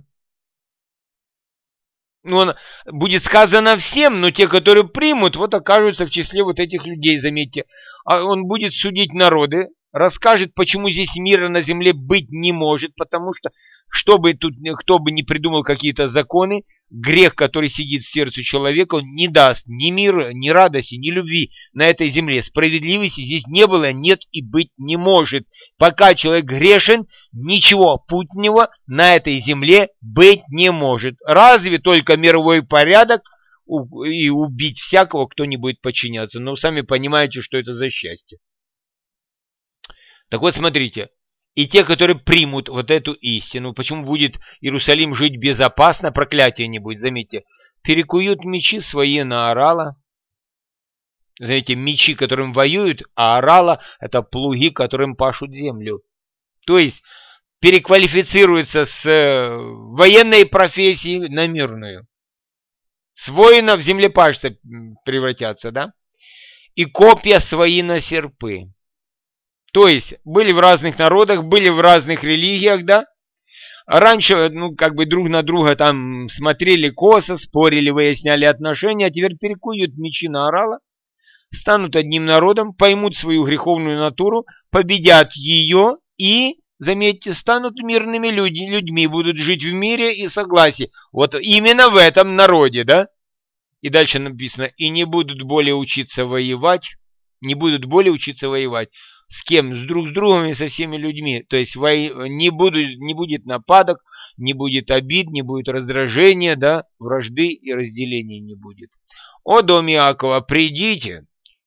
[SPEAKER 1] Ну, он, будет сказано всем, но те, которые примут, вот окажутся в числе вот этих людей, заметьте. А он будет судить народы, расскажет, почему здесь мира на земле быть не может, потому что, что бы тут, кто бы ни придумал какие-то законы, грех, который сидит в сердце человека, он не даст ни мира, ни радости, ни любви на этой земле. Справедливости здесь не было, нет и быть не может. Пока человек грешен, ничего путнего на этой земле быть не может. Разве только мировой порядок и убить всякого, кто не будет подчиняться. Но вы сами понимаете, что это за счастье. Так вот, смотрите. И те, которые примут вот эту истину, почему будет Иерусалим жить безопасно, проклятия не будет, заметьте, перекуют мечи свои на орала. Знаете, мечи, которым воюют, а орала – это плуги, которым пашут землю. То есть переквалифицируются с военной профессии на мирную. С воина в землепашца превратятся, да? И копья свои на серпы. То есть были в разных народах, были в разных религиях, да? Раньше, ну, как бы друг на друга там смотрели косо, спорили, выясняли отношения, а теперь перекуют мечи на орала, станут одним народом, поймут свою греховную натуру, победят ее и, заметьте, станут мирными люди, людьми, будут жить в мире и согласии. Вот именно в этом народе, да? И дальше написано, и не будут более учиться воевать, не будут более учиться воевать. С кем? С друг с другом и со всеми людьми. То есть во... не, буду... не будет нападок, не будет обид, не будет раздражения, да, вражды и разделения не будет. О, дом Иакова, придите,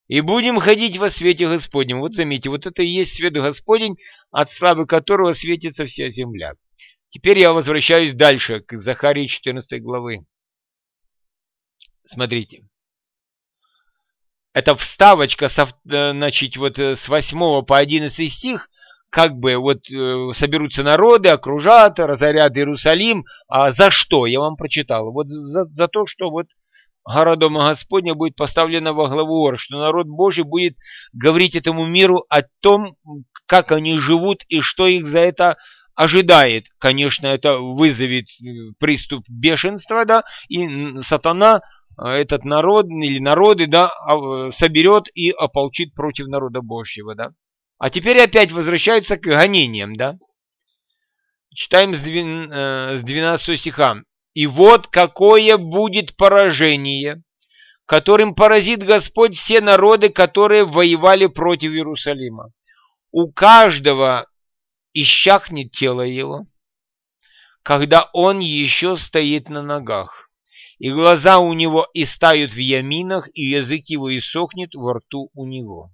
[SPEAKER 1] и будем ходить во свете Господнем. Вот заметьте, вот это и есть свет Господень, от славы которого светится вся земля. Теперь я возвращаюсь дальше, к Захарии четырнадцатой главы. Смотрите. Это вставочка, со, значит, вот с восьмого по одиннадцатый стих, как бы вот соберутся народы, окружат, разорят Иерусалим. А за что? Я вам прочитал. Вот за, за то, что вот гора Дома Господня будет поставлена во главу ор, что народ Божий будет говорить этому миру о том, как они живут и что их за это ожидает. Конечно, это вызовет приступ бешенства, да, и сатана этот народ или народы, да, соберет и ополчит против народа Божьего, да. А теперь опять возвращается к гонениям, да. Читаем с двенадцатого стиха. «И вот какое будет поражение, которым поразит Господь все народы, которые воевали против Иерусалима. У каждого исчахнет тело его, когда он еще стоит на ногах, и глаза у него истают в яминах, и язык его иссохнет во рту у него».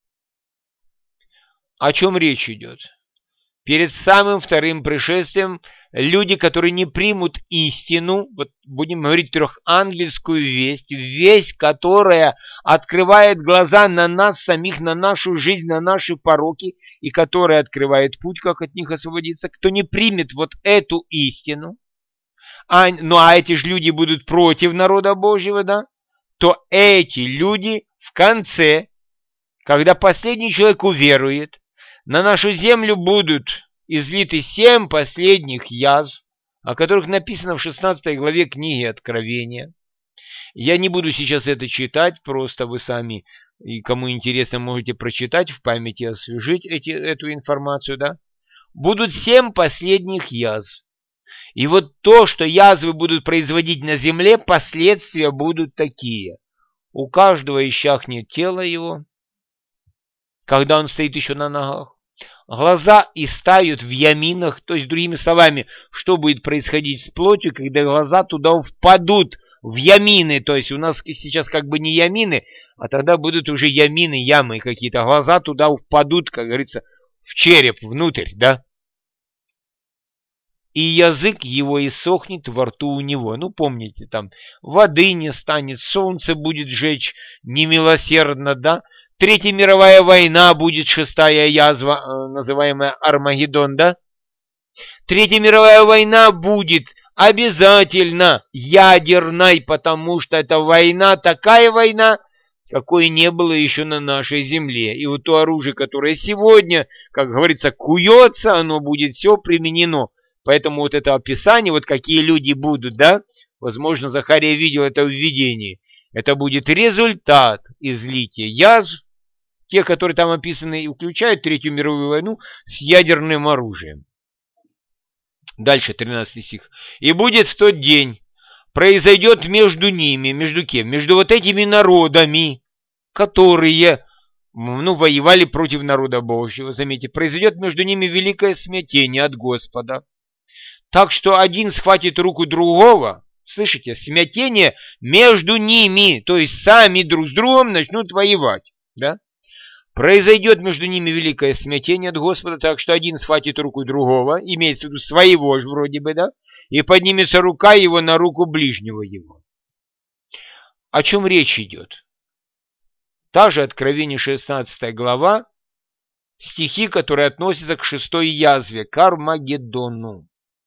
[SPEAKER 1] О чем речь идет? Перед самым вторым пришествием люди, которые не примут истину, вот будем говорить трехангельскую весть, весть, которая открывает глаза на нас самих, на нашу жизнь, на наши пороки, и которая открывает путь, как от них освободиться. Кто не примет вот эту истину, а, ну а эти же люди будут против народа Божьего, да, то эти люди в конце, когда последний человек уверует, на нашу землю будут излиты семь последних язв, о которых написано в шестнадцатой главе книги Откровения. Я не буду сейчас это читать, просто вы сами, и кому интересно, можете прочитать, в памяти освежить эти, эту информацию, да. Будут семь последних язв. И вот то, что язвы будут производить на земле, последствия будут такие. У каждого исчахнет тело его, когда он стоит еще на ногах. Глаза истают в яминах, то есть, другими словами, что будет происходить с плотью, когда глаза туда впадут в ямины, то есть у нас сейчас как бы не ямины, а тогда будут уже ямины, ямы какие-то, глаза туда впадут, как говорится, в череп, внутрь, да? И язык его иссохнет во рту у него. Ну, помните, там, воды не станет, солнце будет жечь немилосердно, да? Третья мировая война будет, шестая язва, называемая Армагеддон, да? Третья мировая война будет обязательно ядерной, потому что это война, такая война, какой не было еще на нашей земле. И вот то оружие, которое сегодня, как говорится, куется, оно будет все применено. Поэтому вот это описание, вот какие люди будут, да? Возможно, Захария видел это в видении. Это будет результат излития язв, те, которые там описаны, и включают Третью мировую войну с ядерным оружием. Дальше, тринадцатый стих. «И будет в тот день, произойдет между ними», между кем? Между вот этими народами, которые, ну, воевали против народа Божьего, заметьте, произойдет между ними великое смятение от Господа. Так что один схватит руку другого, слышите, смятение между ними, то есть сами друг с другом начнут воевать, да? Произойдет между ними великое смятение от Господа, так что один схватит руку другого, имеется в виду своего же вроде бы, да, и поднимется рука его на руку ближнего его. О чем речь идет? Та же Откровение шестнадцатая глава, стихи, которые относятся к шестой язве, к Армагеддону.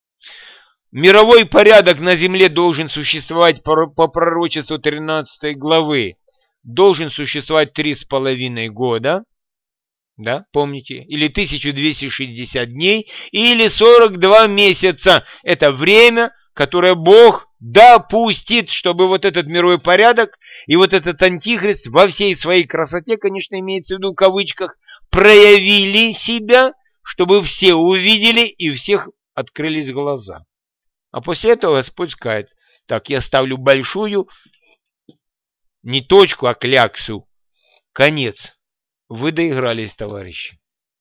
[SPEAKER 1] Мировой порядок на земле должен существовать по, по пророчеству тринадцатой главы. Должен существовать три с половиной года, да, помните, или тысяча двести шестьдесят дней, или сорок два месяца. Это время, которое Бог допустит, чтобы вот этот мировой порядок и вот этот антихрист во всей своей красоте, конечно, имеется в виду в кавычках, проявили себя, чтобы все увидели и всех открылись глаза. А после этого Господь скажет: так, я ставлю большую, не точку, а кляксу. Конец. Вы доигрались, товарищи.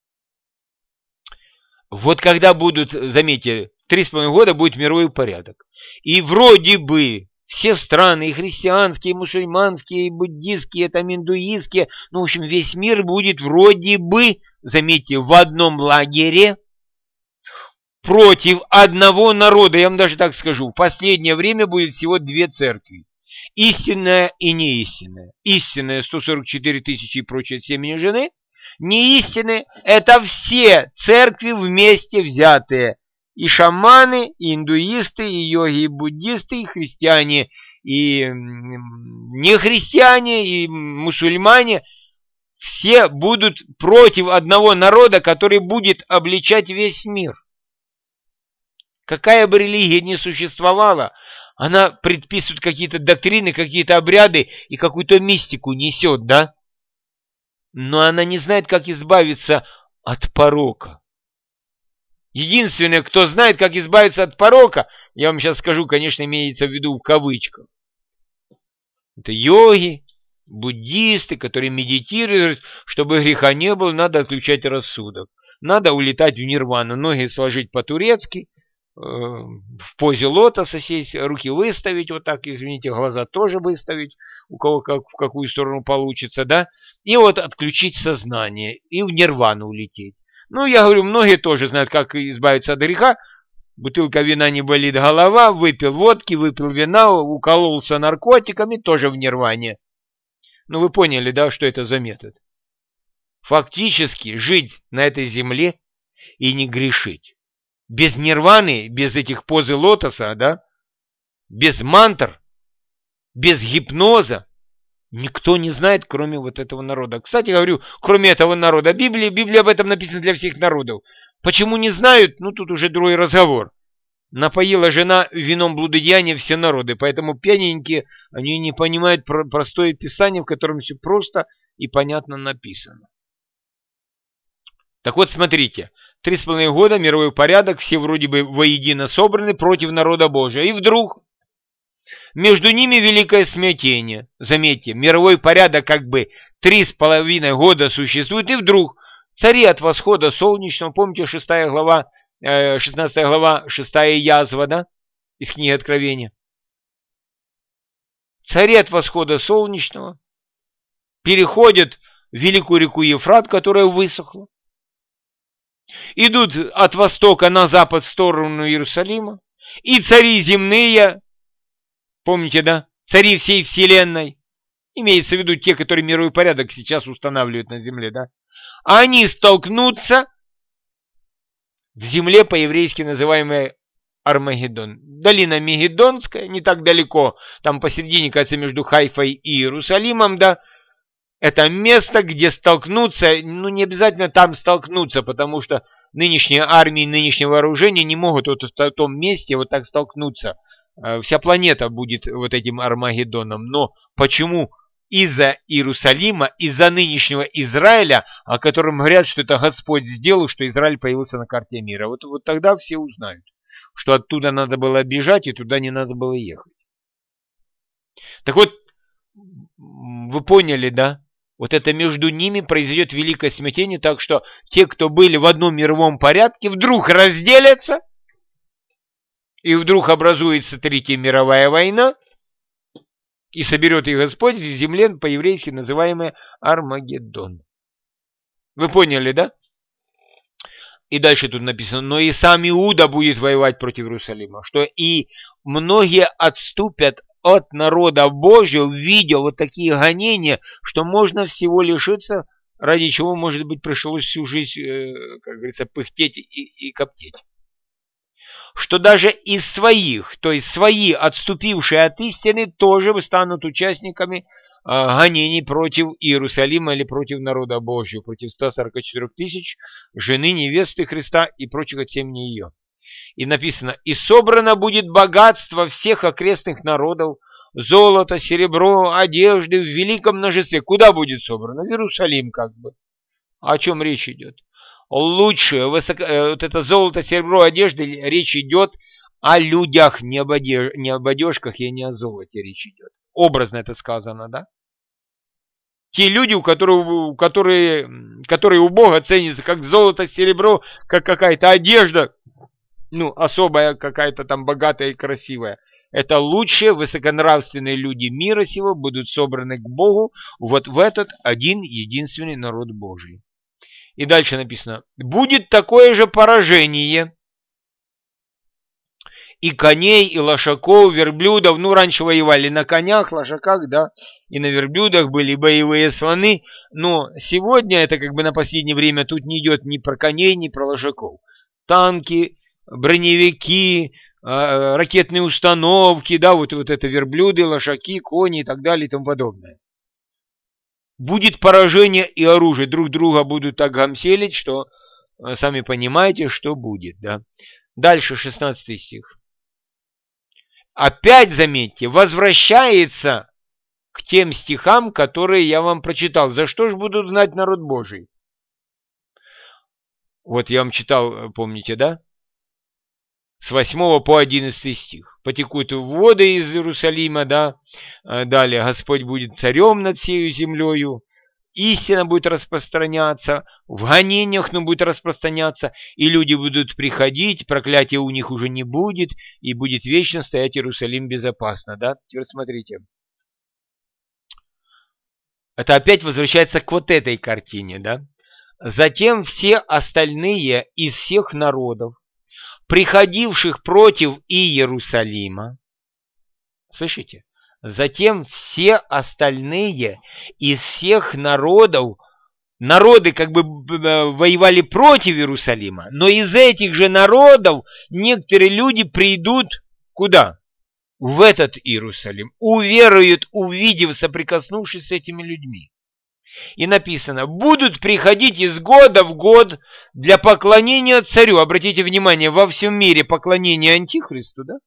[SPEAKER 1] Вот когда будут, заметьте, три с половиной года будет мировой порядок. И вроде бы все страны, и христианские, и мусульманские, и буддистские, и там индуистские, ну, в общем, весь мир будет вроде бы, заметьте, в одном лагере против одного народа. Я вам даже так скажу, в последнее время будет всего две церкви. Истинная и неистинная. Истинная сто сорок четыре тысячи и прочие семени жены. Неистинные – это все церкви вместе взятые. И шаманы, и индуисты, и йоги, и буддисты, и христиане, и нехристиане, и мусульмане. Все будут против одного народа, который будет обличать весь мир. Какая бы религия ни существовала, она предписывает какие-то доктрины, какие-то обряды и какую-то мистику несет, да? Но она не знает, как избавиться от порока. Единственное, кто знает, как избавиться от порока, я вам сейчас скажу, конечно, имеется в виду в кавычках. Это йоги, буддисты, которые медитируют, чтобы греха не было, надо отключать рассудок. Надо улетать в нирвану, ноги сложить по-турецки, в позе лотоса сесть, руки выставить, вот так, извините, глаза тоже выставить, у кого как, в какую сторону получится, да, и вот отключить сознание, и в нирвану улететь. Ну, я говорю, многие тоже знают, как избавиться от греха. Бутылка вина, не болит голова, выпил водки, выпил вина, укололся наркотиками, тоже в нирване. Ну, вы поняли, да, что это за метод? Фактически жить на этой земле и не грешить. Без нирваны, без этих позы лотоса, да, без мантр, без гипноза, никто не знает, кроме вот этого народа. Кстати, говорю, кроме этого народа. Библия, Библия об этом написана для всех народов. Почему не знают? Ну, тут уже другой разговор. Напоила жена вином блудодеяния все народы, поэтому пьяненькие, они не понимают про простое писание, в котором все просто и понятно написано. Так вот, смотрите. Три с половиной года мировой порядок, все вроде бы воедино собраны против народа Божия. И вдруг между ними великое смятение. Заметьте, мировой порядок как бы три с половиной года существует, и вдруг цари от восхода солнечного, помните, шестая глава, шестнадцатая глава, шестая язва, да, из книги Откровения. Цари от восхода солнечного переходят в великую реку Ефрат, которая высохла. Идут от востока на запад в сторону Иерусалима. И цари земные, помните, да, цари всей вселенной, имеется в виду те, которые мировой порядок сейчас устанавливают на земле, да, они столкнутся в земле, по-еврейски называемая Армагеддон. Долина Мегеддонская, не так далеко, там посередине, кажется, между Хайфой и Иерусалимом, да, это место, где столкнутся, ну не обязательно там столкнуться, потому что нынешние армии, нынешнее вооружение не могут вот в том месте вот так столкнуться. Вся планета будет вот этим Армагеддоном. Но почему из-за Иерусалима, из-за нынешнего Израиля, о котором говорят, что это Господь сделал, что Израиль появился на карте мира? Вот, вот тогда все узнают, что оттуда надо было бежать и туда не надо было ехать. Так вот, вы поняли, да? Вот это между ними произойдет великое смятение, так что те, кто были в одном мировом порядке, вдруг разделятся, и вдруг образуется Третья мировая война, и соберет их Господь в земле, по-еврейски называемая Армагеддон. Вы поняли, да? И дальше тут написано, но и сам Иуда будет воевать против Иерусалима, что и многие отступят от народа Божьего, видя вот такие гонения, что можно всего лишиться, ради чего, может быть, пришлось всю жизнь, как говорится, пыхтеть и, и коптеть. Что даже из своих, то есть свои, отступившие от истины, тоже станут участниками гонений против Иерусалима или против народа Божьего, против ста сорока четырёх тысяч жены, невесты Христа и прочих от семени ее. И написано, и собрано будет богатство всех окрестных народов, золото, серебро, одежды в великом множестве. Куда будет собрано? В Иерусалим как бы. О чем речь идет? Лучше, высоко, вот это золото, серебро, одежды, речь идет о людях, не об, одеж, не об одежках и не о золоте речь идет. Образно это сказано, да? Те люди, у которых, которые, которые у Бога ценятся как золото, серебро, как какая-то одежда, ну, особая какая-то там богатая и красивая. это лучшие высоконравственные люди мира сего будут собраны к Богу вот в этот один единственный народ Божий. И дальше написано: будет такое же поражение и коней, и лошаков, верблюдов. Ну, раньше воевали на конях, лошаках, да, и на верблюдах были боевые слоны. Но сегодня, это как бы на последнее время, тут не идет ни про коней, ни про лошаков. Танки, броневики, ракетные установки, да, вот, вот это верблюды, лошаки, кони и так далее и тому подобное. Будет поражение и оружие. Друг друга будут так гамселить, что сами понимаете, что будет, да. Дальше шестнадцатый стих. Опять, заметьте, возвращается к тем стихам, которые я вам прочитал. За что же будут знать народ Божий? Вот я вам читал, помните, да? С восьмого по одиннадцатый стих. Потекут воды из Иерусалима, да? Далее Господь будет царем над всею землею. Истина будет распространяться, в гонениях, но будет распространяться, и люди будут приходить, проклятия у них уже не будет, и будет вечно стоять Иерусалим безопасно, да? Теперь смотрите. Это опять возвращается к вот этой картине, да? Затем все остальные из всех народов, приходивших против Иерусалима, слышите? Затем все остальные из всех народов, народы как бы воевали против Иерусалима, но из этих же народов некоторые люди придут куда? В этот Иерусалим, уверуют, увидев, соприкоснувшись с этими людьми. И написано: будут приходить из года в год для поклонения царю. Обратите внимание, во всем мире поклонение Антихристу, да?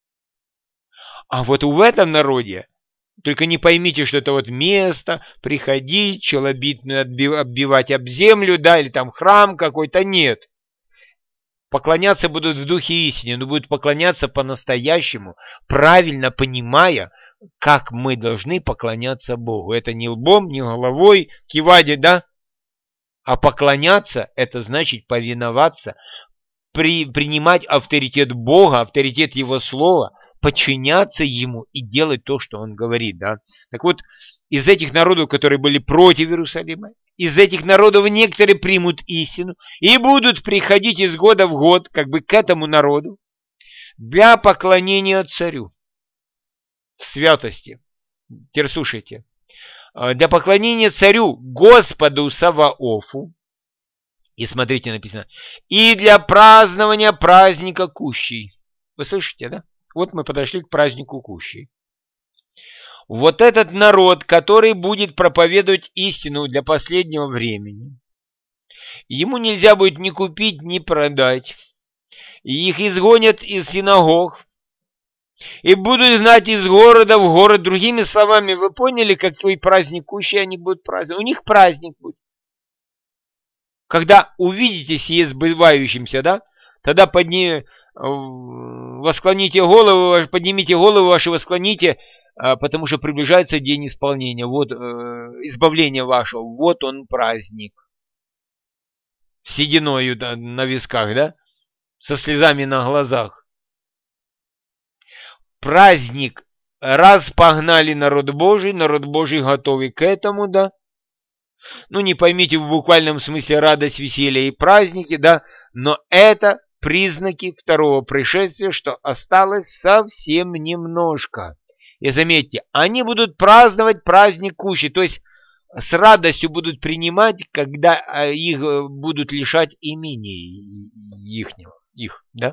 [SPEAKER 1] А вот в этом народе, только не поймите, что это вот место, приходить, челобитную оббивать об землю, да, или там храм какой-то, нет. Поклоняться будут в духе истины, но будут поклоняться по-настоящему, правильно понимая, как мы должны поклоняться Богу. Это не лбом, не головой, киваде, да? А поклоняться, это значит повиноваться, при, принимать авторитет Бога, авторитет Его Слова, подчиняться Ему и делать то, что Он говорит, да. Так вот, из этих народов, которые были против Иерусалима, из этих народов некоторые примут истину и будут приходить из года в год, как бы к этому народу, для поклонения царю в святости. Теперь слушайте. Для поклонения царю Господу Саваофу, и смотрите, написано, и для празднования праздника Кущей. Вы слышите, да? Вот мы подошли к празднику Кущей. Вот этот народ, который будет проповедовать истину для последнего времени, ему нельзя будет ни купить, ни продать. И их изгонят из синагог. И будут знать из города в город. Другими словами, вы поняли, какой праздник Кущей они будут праздновать? У них праздник будет. Когда увидите сие сбывающимся, да, тогда подни... восклоните голову, поднимите голову ваши, восклоните, потому что приближается день исполнения, вот, э, избавления вашего, вот он праздник. С сединою да, на висках, да, со слезами на глазах. Праздник, раз погнали народ Божий, народ Божий готовый к этому, да. Ну, не поймите в буквальном смысле радость, веселье и праздники, да, но это признаки второго пришествия, что осталось совсем немножко. И заметьте, они будут праздновать праздник Кущи, то есть с радостью будут принимать, когда их будут лишать имени ихнего, их, да?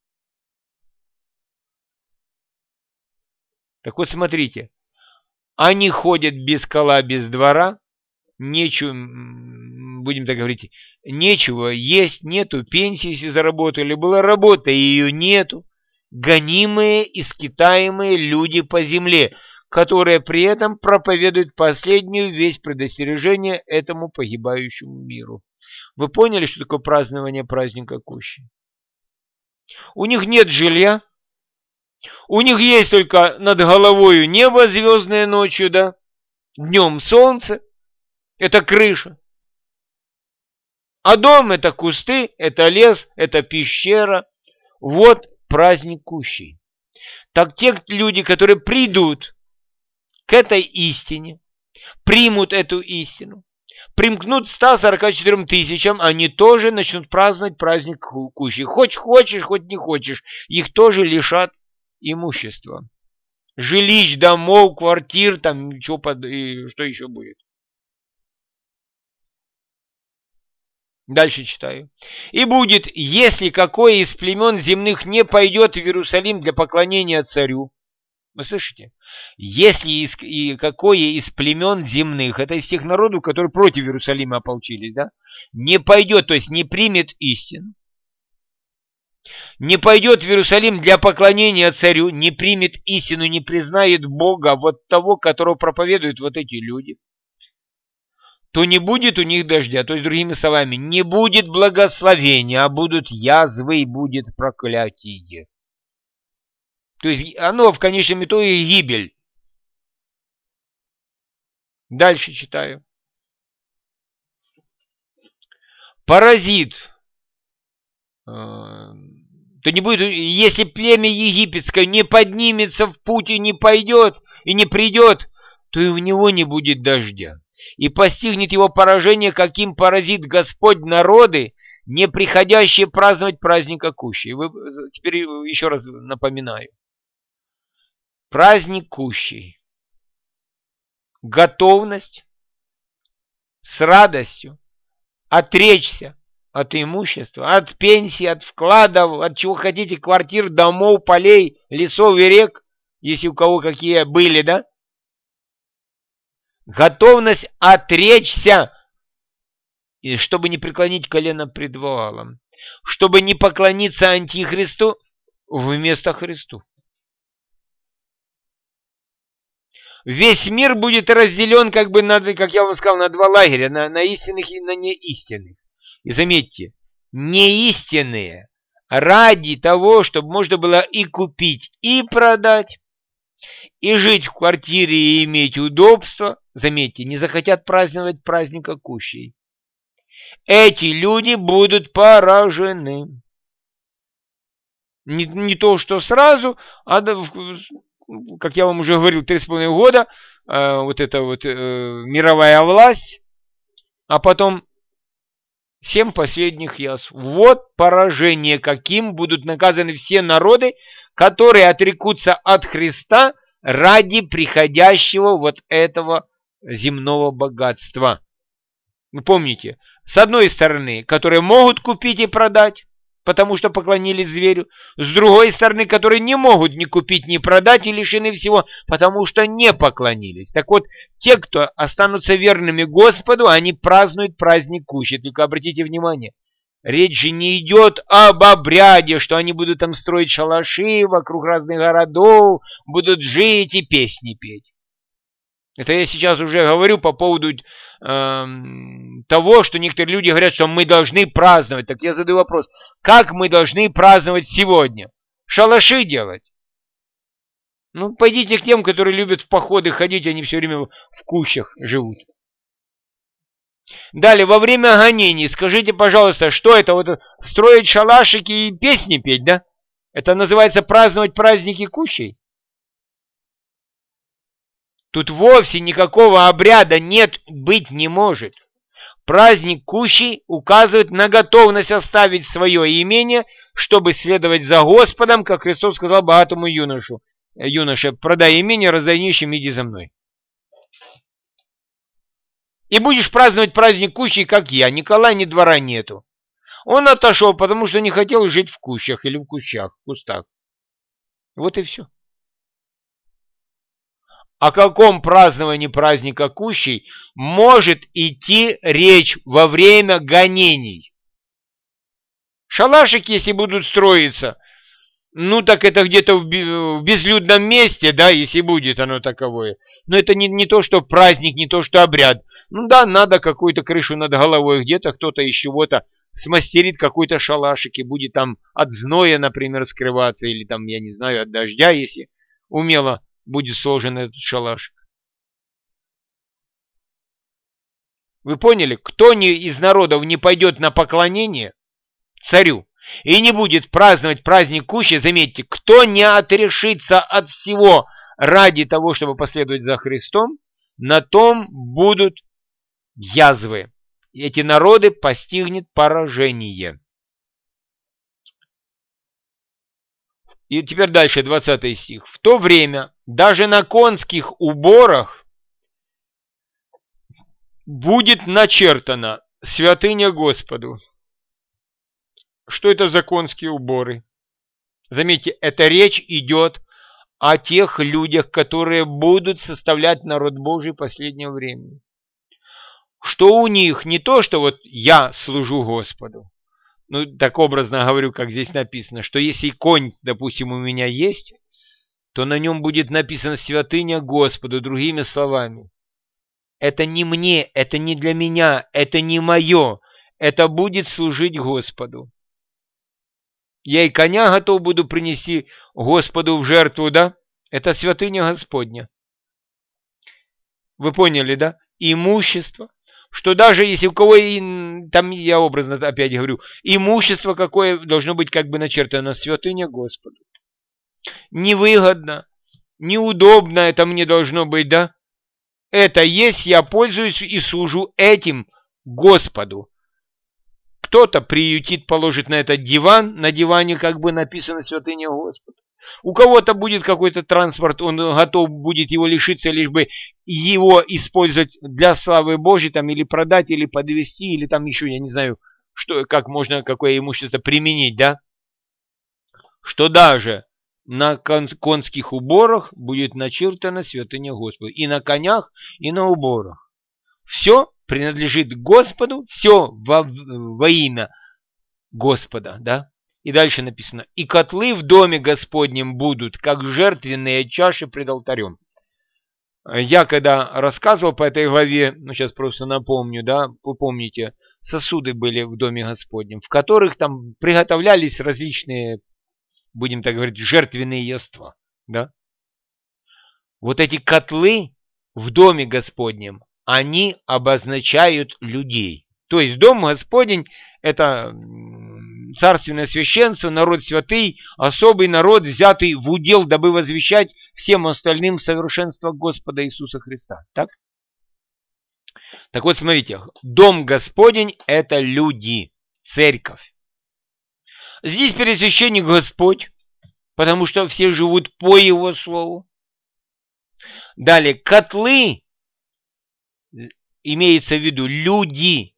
[SPEAKER 1] Так вот, смотрите, они ходят без кола, без двора, нечего, будем так говорить, нечего есть, нету пенсии, если заработали, была работа, ее нету. Гонимые и скитаемые люди по земле, которые при этом проповедуют последнюю весть предостережения этому погибающему миру. Вы поняли, что такое празднование праздника Кущи? У них нет жилья, у них есть только над головой небо звездное ночью, да, днем солнце, это крыша. А дом это кусты, это лес, это пещера. Вот праздник Кущей. Так те люди, которые придут к этой истине, примут эту истину, примкнут ста сорока четырем тысячам, они тоже начнут праздновать праздник Кущи. Хоть хочешь, хоть не хочешь, их тоже лишат имущества. Жилищ, домов, квартир, там, что, под... и что еще будет. Дальше читаю. «И будет, если какое из племен земных не пойдет в Иерусалим для поклонения царю». Вы слышите? Если из, и какое из племен земных, это из тех народов, которые против Иерусалима ополчились, да, не пойдет, то есть не примет истину, не пойдет в Иерусалим для поклонения царю, не примет истину, не признает Бога, вот того, которого проповедуют вот эти люди, то не будет у них дождя. То есть, другими словами, не будет благословения, а будут язвы и будет проклятие. То есть оно в конечном итоге гибель. Дальше читаю. Паразит. То не будет, если племя египетское не поднимется в путь и не пойдет, и не придет, то и в него не будет дождя. И постигнет его поражение, каким поразит Господь народы, не приходящие праздновать праздника Кущи. Вы, теперь еще раз напоминаю. Праздник Кущи. Готовность с радостью отречься от имущества, от пенсии, от вкладов, от чего хотите, квартир, домов, полей, лесов и рек, если у кого какие были, да? Готовность отречься, и чтобы не преклонить колено пред Ваалом, чтобы не поклониться Антихристу вместо Христу. Весь мир будет разделен, как бы, на, как я вам сказал, на два лагеря, на, на истинных и на неистинных. И заметьте, неистинные ради того, чтобы можно было и купить, и продать, и жить в квартире, и иметь удобство, заметьте, не захотят праздновать праздника Кущей. Эти люди будут поражены. Не, не то, что сразу, а, как я вам уже говорил, три с половиной года, э, вот эта вот э, мировая власть, а потом семь последних язв. Вот поражение, каким будут наказаны все народы, которые отрекутся от Христа ради приходящего вот этого земного богатства. Вы помните, с одной стороны, которые могут купить и продать, потому что поклонились зверю, с другой стороны, которые не могут ни купить, ни продать и лишены всего, потому что не поклонились. Так вот, те, кто останутся верными Господу, они празднуют праздник Кущи. Только обратите внимание, речь же не идет об обряде, что они будут там строить шалаши вокруг разных городов, будут жить и песни петь. Это я сейчас уже говорю по поводу э, того, что некоторые люди говорят, что мы должны праздновать. Так я задаю вопрос, как мы должны праздновать сегодня? Шалаши делать? Ну, пойдите к тем, которые любят в походы ходить, они все время в кущах живут. Далее, во время гонений, скажите, пожалуйста, что это, вот строить шалашики и песни петь, да? Это называется праздновать праздники Кущей? Тут вовсе никакого обряда нет, быть не может. Праздник Кущей указывает на готовность оставить свое имение, чтобы следовать за Господом, как Христос сказал богатому юношу, юноше, продай имение, раздай нищим, иди за мной. И будешь праздновать праздник Кущей, как я. Николая ни двора нету. Он отошел, потому что не хотел жить в кущах или в кущах, в кустах. Вот и все. О каком праздновании праздника Кущей может идти речь во время гонений? Шалашики, если будут строиться, ну так это где-то в безлюдном месте, да, если будет оно таковое. Но это не, не то, что праздник, не то, что обряд. Ну да, надо какую-то крышу над головой, где-то кто-то из чего-то смастерит какой-то шалашик и будет там от зноя, например, скрываться, или там, я не знаю, от дождя, если умело будет сложен этот шалашик. Вы поняли, кто не, из народов не пойдет на поклонение царю, и не будет праздновать праздник Кущи, заметьте, кто не отрешится от всего ради того, чтобы последовать за Христом, на том будут язвы. Эти народы постигнет поражение. И теперь дальше, двадцатый стих. В то время даже на конских уборах будет начертана святыня Господу. Что это за конские уборы? Заметьте, эта речь идет о тех людях, которые будут составлять народ Божий последнего времени. Что у них не то, что вот я служу Господу. Ну, так образно говорю, как здесь написано, что если конь, допустим, у меня есть, то на нем будет написано святыня Господу, другими словами. Это не мне, это не для меня, это не мое, это будет служить Господу. Я и коня готов буду принести Господу в жертву, да? Это святыня Господня. Вы поняли, да? Имущество. Что даже если у кого, там я образно опять говорю, имущество какое должно быть как бы начертано, святыня Господу. Невыгодно, неудобно это мне должно быть, да? Это есть, я пользуюсь и служу этим Господу. Кто-то приютит, положит на этот диван, на диване как бы написано святыня Господа. У кого-то будет какой-то транспорт, он готов будет его лишиться, лишь бы его использовать для славы Божьей, там, или продать, или подвести, или там еще, я не знаю, что, как можно, какое имущество применить, да? Что даже на кон конских уборах будет начертана святыня Господа. И на конях, и на уборах. Все принадлежит Господу, все во, во имя Господа, да? И дальше написано, и котлы в доме Господнем будут, как жертвенные чаши пред алтарем. Я когда рассказывал по этой главе, ну сейчас просто напомню, да, вы помните, сосуды были в доме Господнем, в которых там приготовлялись различные, будем так говорить, жертвенные яства, да. Вот эти котлы в доме Господнем, они обозначают людей. То есть дом Господень — это царственное священство, народ святый, особый народ, взятый в удел, дабы возвещать всем остальным совершенство Господа Иисуса Христа. Так? Так вот, смотрите, дом Господень — это люди, церковь. Здесь пересвященник Господь, потому что все живут по Его слову. Далее, котлы, имеется в виду люди.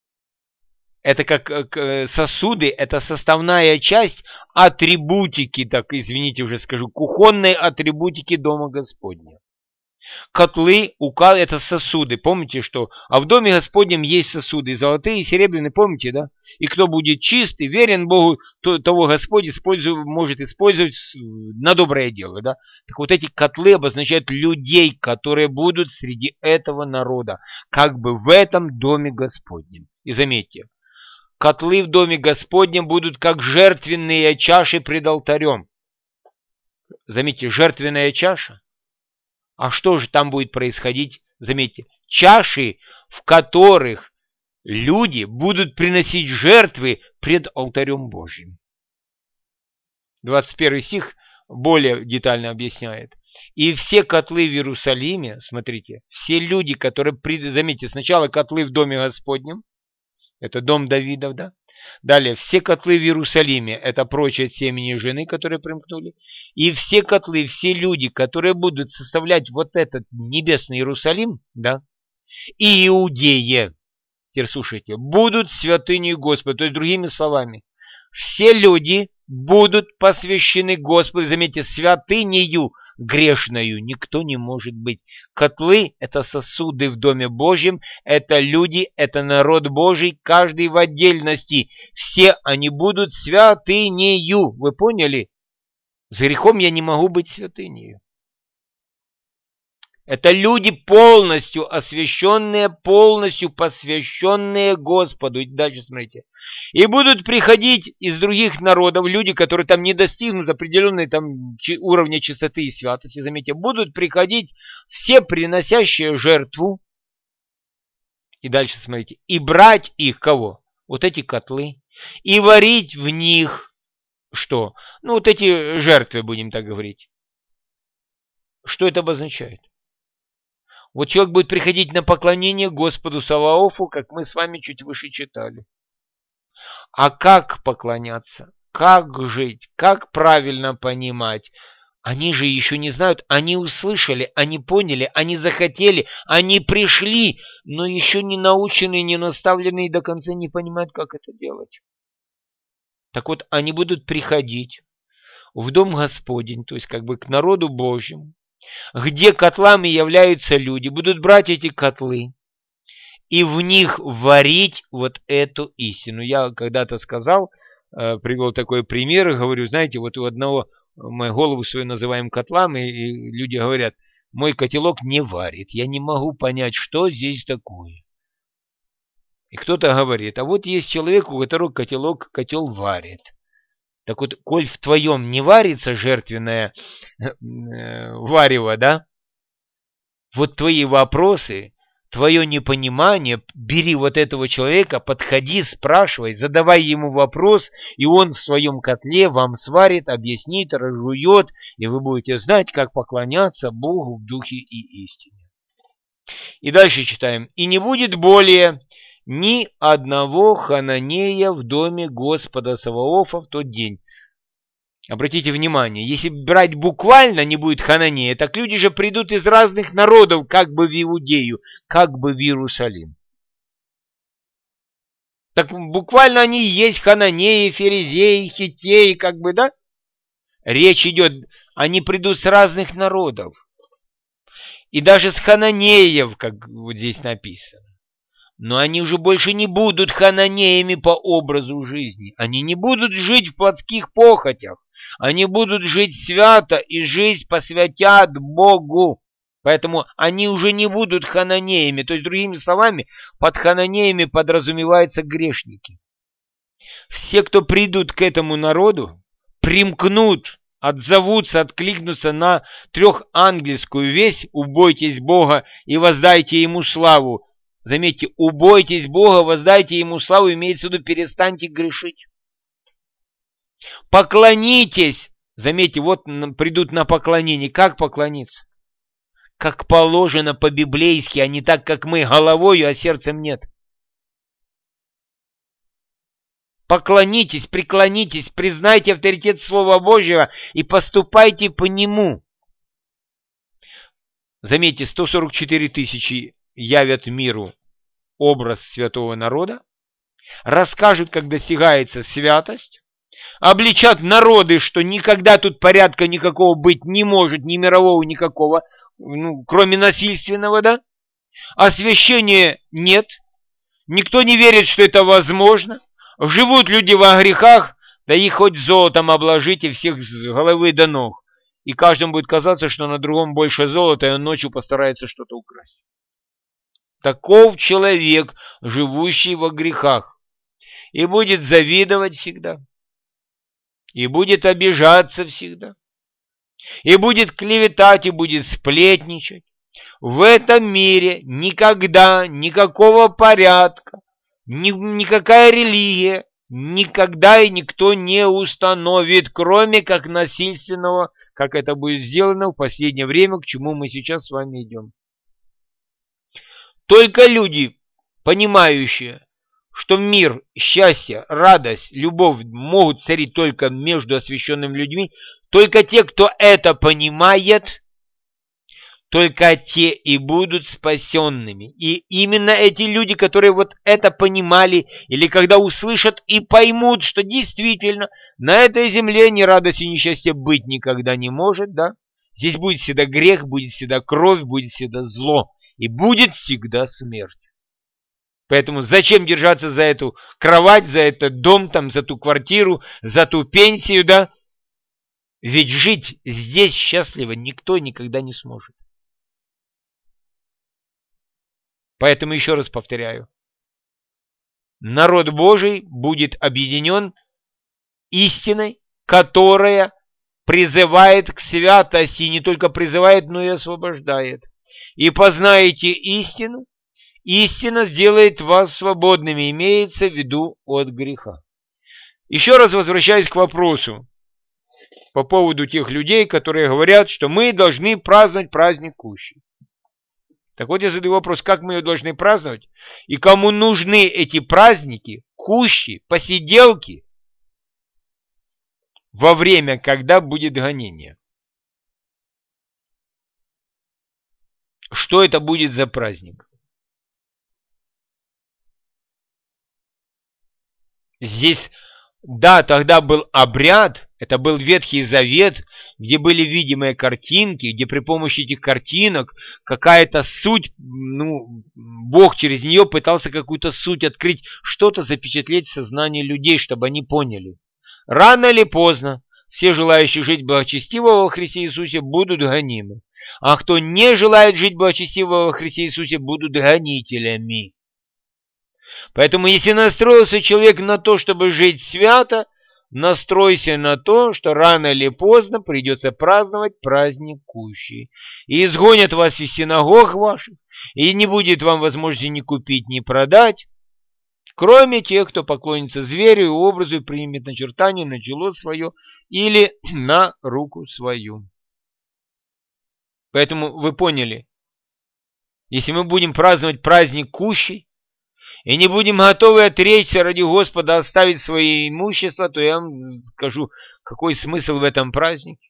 [SPEAKER 1] Это как сосуды, это составная часть атрибутики, так, извините, уже скажу, кухонной атрибутики дома Господня. Котлы, укал, это сосуды. Помните, что? А в доме Господнем есть сосуды, золотые и серебряные, помните, да? И кто будет чист и верен Богу, то, того Господь использует, может использовать на доброе дело, да? Так вот эти котлы обозначают людей, которые будут среди этого народа, как бы в этом доме Господнем. И заметьте, котлы в доме Господнем будут как жертвенные чаши пред алтарем. Заметьте, жертвенная чаша. А что же там будет происходить? Заметьте, чаши, в которых люди будут приносить жертвы пред алтарем Божьим. двадцать первый стих более детально объясняет. И все котлы в Иерусалиме, смотрите, все люди, которые, заметьте, сначала котлы в доме Господнем, это дом Давидов, да? Далее, все котлы в Иерусалиме, это прочие от семени жены, которые примкнули. И все котлы, все люди, которые будут составлять вот этот небесный Иерусалим, да? И Иудея, теперь слушайте, будут святыней Господа. То есть, другими словами, все люди будут посвящены Господу. Заметьте, святынею грешною никто не может быть. Котлы — это сосуды в Доме Божьем, это люди, это народ Божий, каждый в отдельности. Все они будут святынею. Вы поняли? За грехом я не могу быть святынею. Это люди полностью освященные, полностью посвященные Господу. И дальше смотрите. И будут приходить из других народов люди, которые там не достигнут определенной там уровня чистоты и святости. Заметьте, будут приходить все приносящие жертву. И дальше смотрите. И брать их кого? Вот эти котлы. и варить в них что? Ну, вот эти жертвы, будем так говорить. Что это обозначает? Вот человек будет приходить на поклонение Господу Саваофу, как мы с вами чуть выше читали. А как поклоняться? Как жить? Как правильно понимать? Они же еще не знают, они услышали, они поняли, они захотели, они пришли, но еще не наученные, не наставленные до конца не понимают, как это делать. Так вот, они будут приходить в Дом Господень, то есть как бы к народу Божьему, где котлами являются люди, будут брать эти котлы и в них варить вот эту истину. Я когда-то сказал, привел такой пример, говорю, знаете, вот у одного, мы голову свою называем котлом, и люди говорят, мой котелок не варит, я не могу понять, что здесь такое. И кто-то говорит, а вот есть человек, у которого котелок, котел варит. Так вот, коль в твоем не варится жертвенное э, варево, да, вот твои вопросы, твое непонимание, бери вот этого человека, подходи, спрашивай, задавай ему вопрос, и он в своем котле вам сварит, объяснит, разжует, и вы будете знать, как поклоняться Богу в духе и истине. И дальше читаем. «И не будет более ни одного хананея в доме Господа Саваофа в тот день». Обратите внимание, если брать буквально не будет хананея, так люди же придут из разных народов, как бы в Иудею, как бы в Иерусалим. Так буквально они и есть хананеи, ферезеи, хиттеи, как бы, да? Речь идет, они придут с разных народов. И даже с хананеев, как вот здесь написано. Но они уже больше не будут хананеями по образу жизни. Они не будут жить в плотских похотях. Они будут жить свято, и жизнь посвятят Богу. Поэтому они уже не будут хананеями. То есть, другими словами, под хананеями подразумеваются грешники. Все, кто придут к этому народу, примкнут, отзовутся, откликнутся на трехангельскую весть «Убойтесь Бога и воздайте Ему славу». Заметьте, убойтесь Бога, воздайте Ему славу, имеется в виду, перестаньте грешить. Поклонитесь, заметьте, вот придут на поклонение. Как поклониться? Как положено по-библейски, а не так, как мы, головою, а сердцем нет. Поклонитесь, преклонитесь, признайте авторитет Слова Божьего и поступайте по нему. Заметьте, сто сорок четыре тысячи явят миру образ святого народа, расскажут, как достигается святость, обличат народы, что никогда тут порядка никакого быть не может, ни мирового никакого, ну, кроме насильственного, да? Освящения нет, никто не верит, что это возможно, живут люди во грехах, да их хоть золотом обложите всех с головы до ног, и каждому будет казаться, что на другом больше золота, и он ночью постарается что-то украсть. Таков человек, живущий во грехах, и будет завидовать всегда, и будет обижаться всегда, и будет клеветать, и будет сплетничать. В этом мире никогда никакого порядка, ни, никакая религия никогда и никто не установит, кроме как насильственного, как это будет сделано в последнее время, к чему мы сейчас с вами идем. Только люди, понимающие, что мир, счастье, радость, любовь могут царить только между освященными людьми, только те, кто это понимает, только те и будут спасенными. И именно эти люди, которые вот это понимали, или когда услышат и поймут, что действительно на этой земле ни радости, ни счастья быть никогда не может, да? Здесь будет всегда грех, будет всегда кровь, будет всегда зло. И будет всегда смерть. Поэтому зачем держаться за эту кровать, за этот дом, там, за ту квартиру, за ту пенсию, да? Ведь жить здесь счастливо никто никогда не сможет. Поэтому еще раз повторяю. Народ Божий будет объединен истиной, которая призывает к святости, и не только призывает, но и освобождает. И познаете истину, истина сделает вас свободными, имеется в виду от греха. Еще раз возвращаюсь к вопросу по поводу тех людей, которые говорят, что мы должны праздновать праздник Кущи. Так вот я задаю вопрос, как мы ее должны праздновать? И кому нужны эти праздники, Кущи, посиделки во время, когда будет гонение? Что это будет за праздник? Здесь, да, тогда был обряд, это был Ветхий Завет, где были видимые картинки, где при помощи этих картинок какая-то суть, ну, Бог через нее пытался какую-то суть открыть, что-то запечатлеть в сознании людей, чтобы они поняли. Рано или поздно все желающие жить благочестиво во Христе Иисусе будут гонимы, а кто не желает жить благочестиво во Христе Иисусе, будут гонителями. Поэтому если настроился человек на то, чтобы жить свято, настройся на то, что рано или поздно придется праздновать праздник Кущи. И изгонят вас из синагог ваших, и не будет вам возможности ни купить, ни продать, кроме тех, кто поклонится зверю и образу и примет начертание на чело свое или на руку свою. Поэтому вы поняли, если мы будем праздновать праздник Кущи, и не будем готовы отречься ради Господа, оставить свое имущество, то я вам скажу, какой смысл в этом празднике.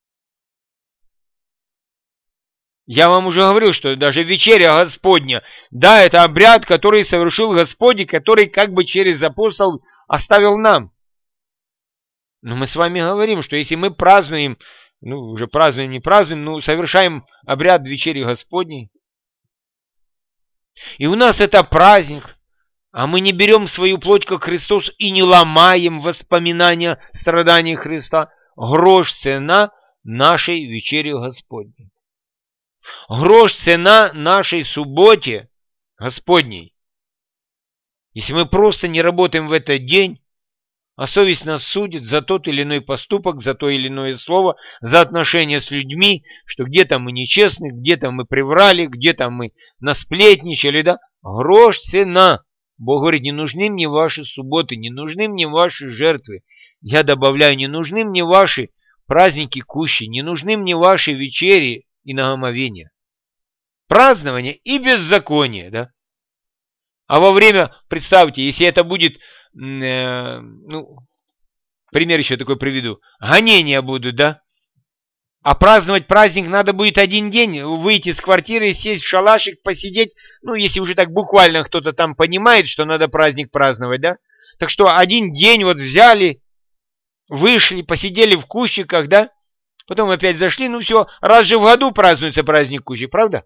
[SPEAKER 1] Я вам уже говорил, что даже вечеря Господня, да, это обряд, который совершил Господь, и который как бы через апостол оставил нам. Но мы с вами говорим, что если мы празднуем, ну, уже празднуем, не празднуем, ну, совершаем обряд вечери Господней, и у нас это праздник, а мы не берем свою плоть, как Христос, и не ломаем воспоминания страданий Христа, грош цена нашей вечери Господней. Грош цена нашей субботе Господней. Если мы просто не работаем в этот день, а совесть нас судит за тот или иной поступок, за то или иное слово, за отношения с людьми, что где-то мы нечестны, где-то мы приврали, где-то мы насплетничали, да? Грош цена. Бог говорит, не нужны мне ваши субботы, не нужны мне ваши жертвы. Я добавляю, не нужны мне ваши праздники Кущи, не нужны мне ваши вечери и нагомовения. Празднование и беззаконие, да? А во время, представьте, если это будет, э, ну, пример еще такой приведу, гонения будут, да? А праздновать праздник надо будет один день, выйти с квартиры, сесть в шалашик, посидеть. Ну, если уже так буквально кто-то там понимает, что надо праздник праздновать, да? Так что один день вот взяли, вышли, посидели в кущиках, да? Потом опять зашли, ну все, раз же в году празднуется праздник Кущи, правда?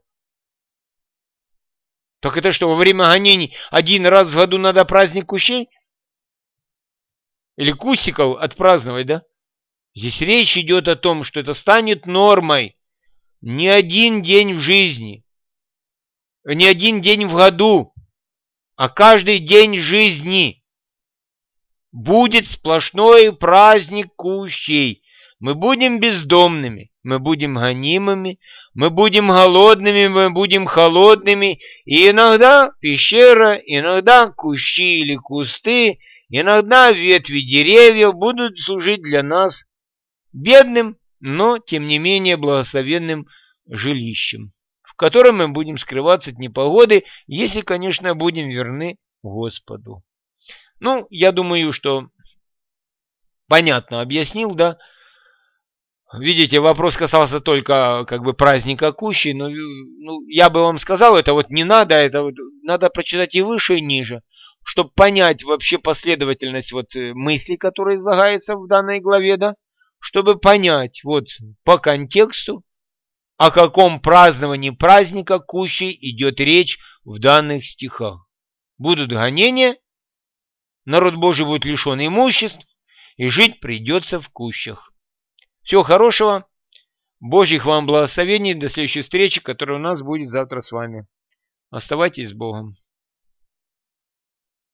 [SPEAKER 1] Так это что, во время гонений один раз в году надо праздник Кущей? Или кустиков отпраздновать, да? Здесь речь идет о том, что это станет нормой не один день в жизни, не один день в году, а каждый день жизни. Будет сплошной праздник Кущей. Мы будем бездомными, мы будем гонимыми, мы будем голодными, мы будем холодными, и иногда пещера, иногда кущи или кусты, иногда ветви деревьев будут служить для нас бедным, но тем не менее благословенным жилищем, в котором мы будем скрываться от непогоды, если, конечно, будем верны Господу. Ну, я думаю, что понятно объяснил, да? Видите, вопрос касался только как бы праздника Кущи, но ну, я бы вам сказал, это вот не надо, это вот надо прочитать и выше, и ниже, чтобы понять вообще последовательность вот мыслей, которые излагаются в данной главе, да, чтобы понять вот по контексту, о каком праздновании праздника Кущи идет речь в данных стихах. Будут гонения, народ Божий будет лишен имуществ, и жить придется в кущах. Всего хорошего, Божьих вам благословений, до следующей встречи, которая у нас будет завтра с вами. Оставайтесь с Богом.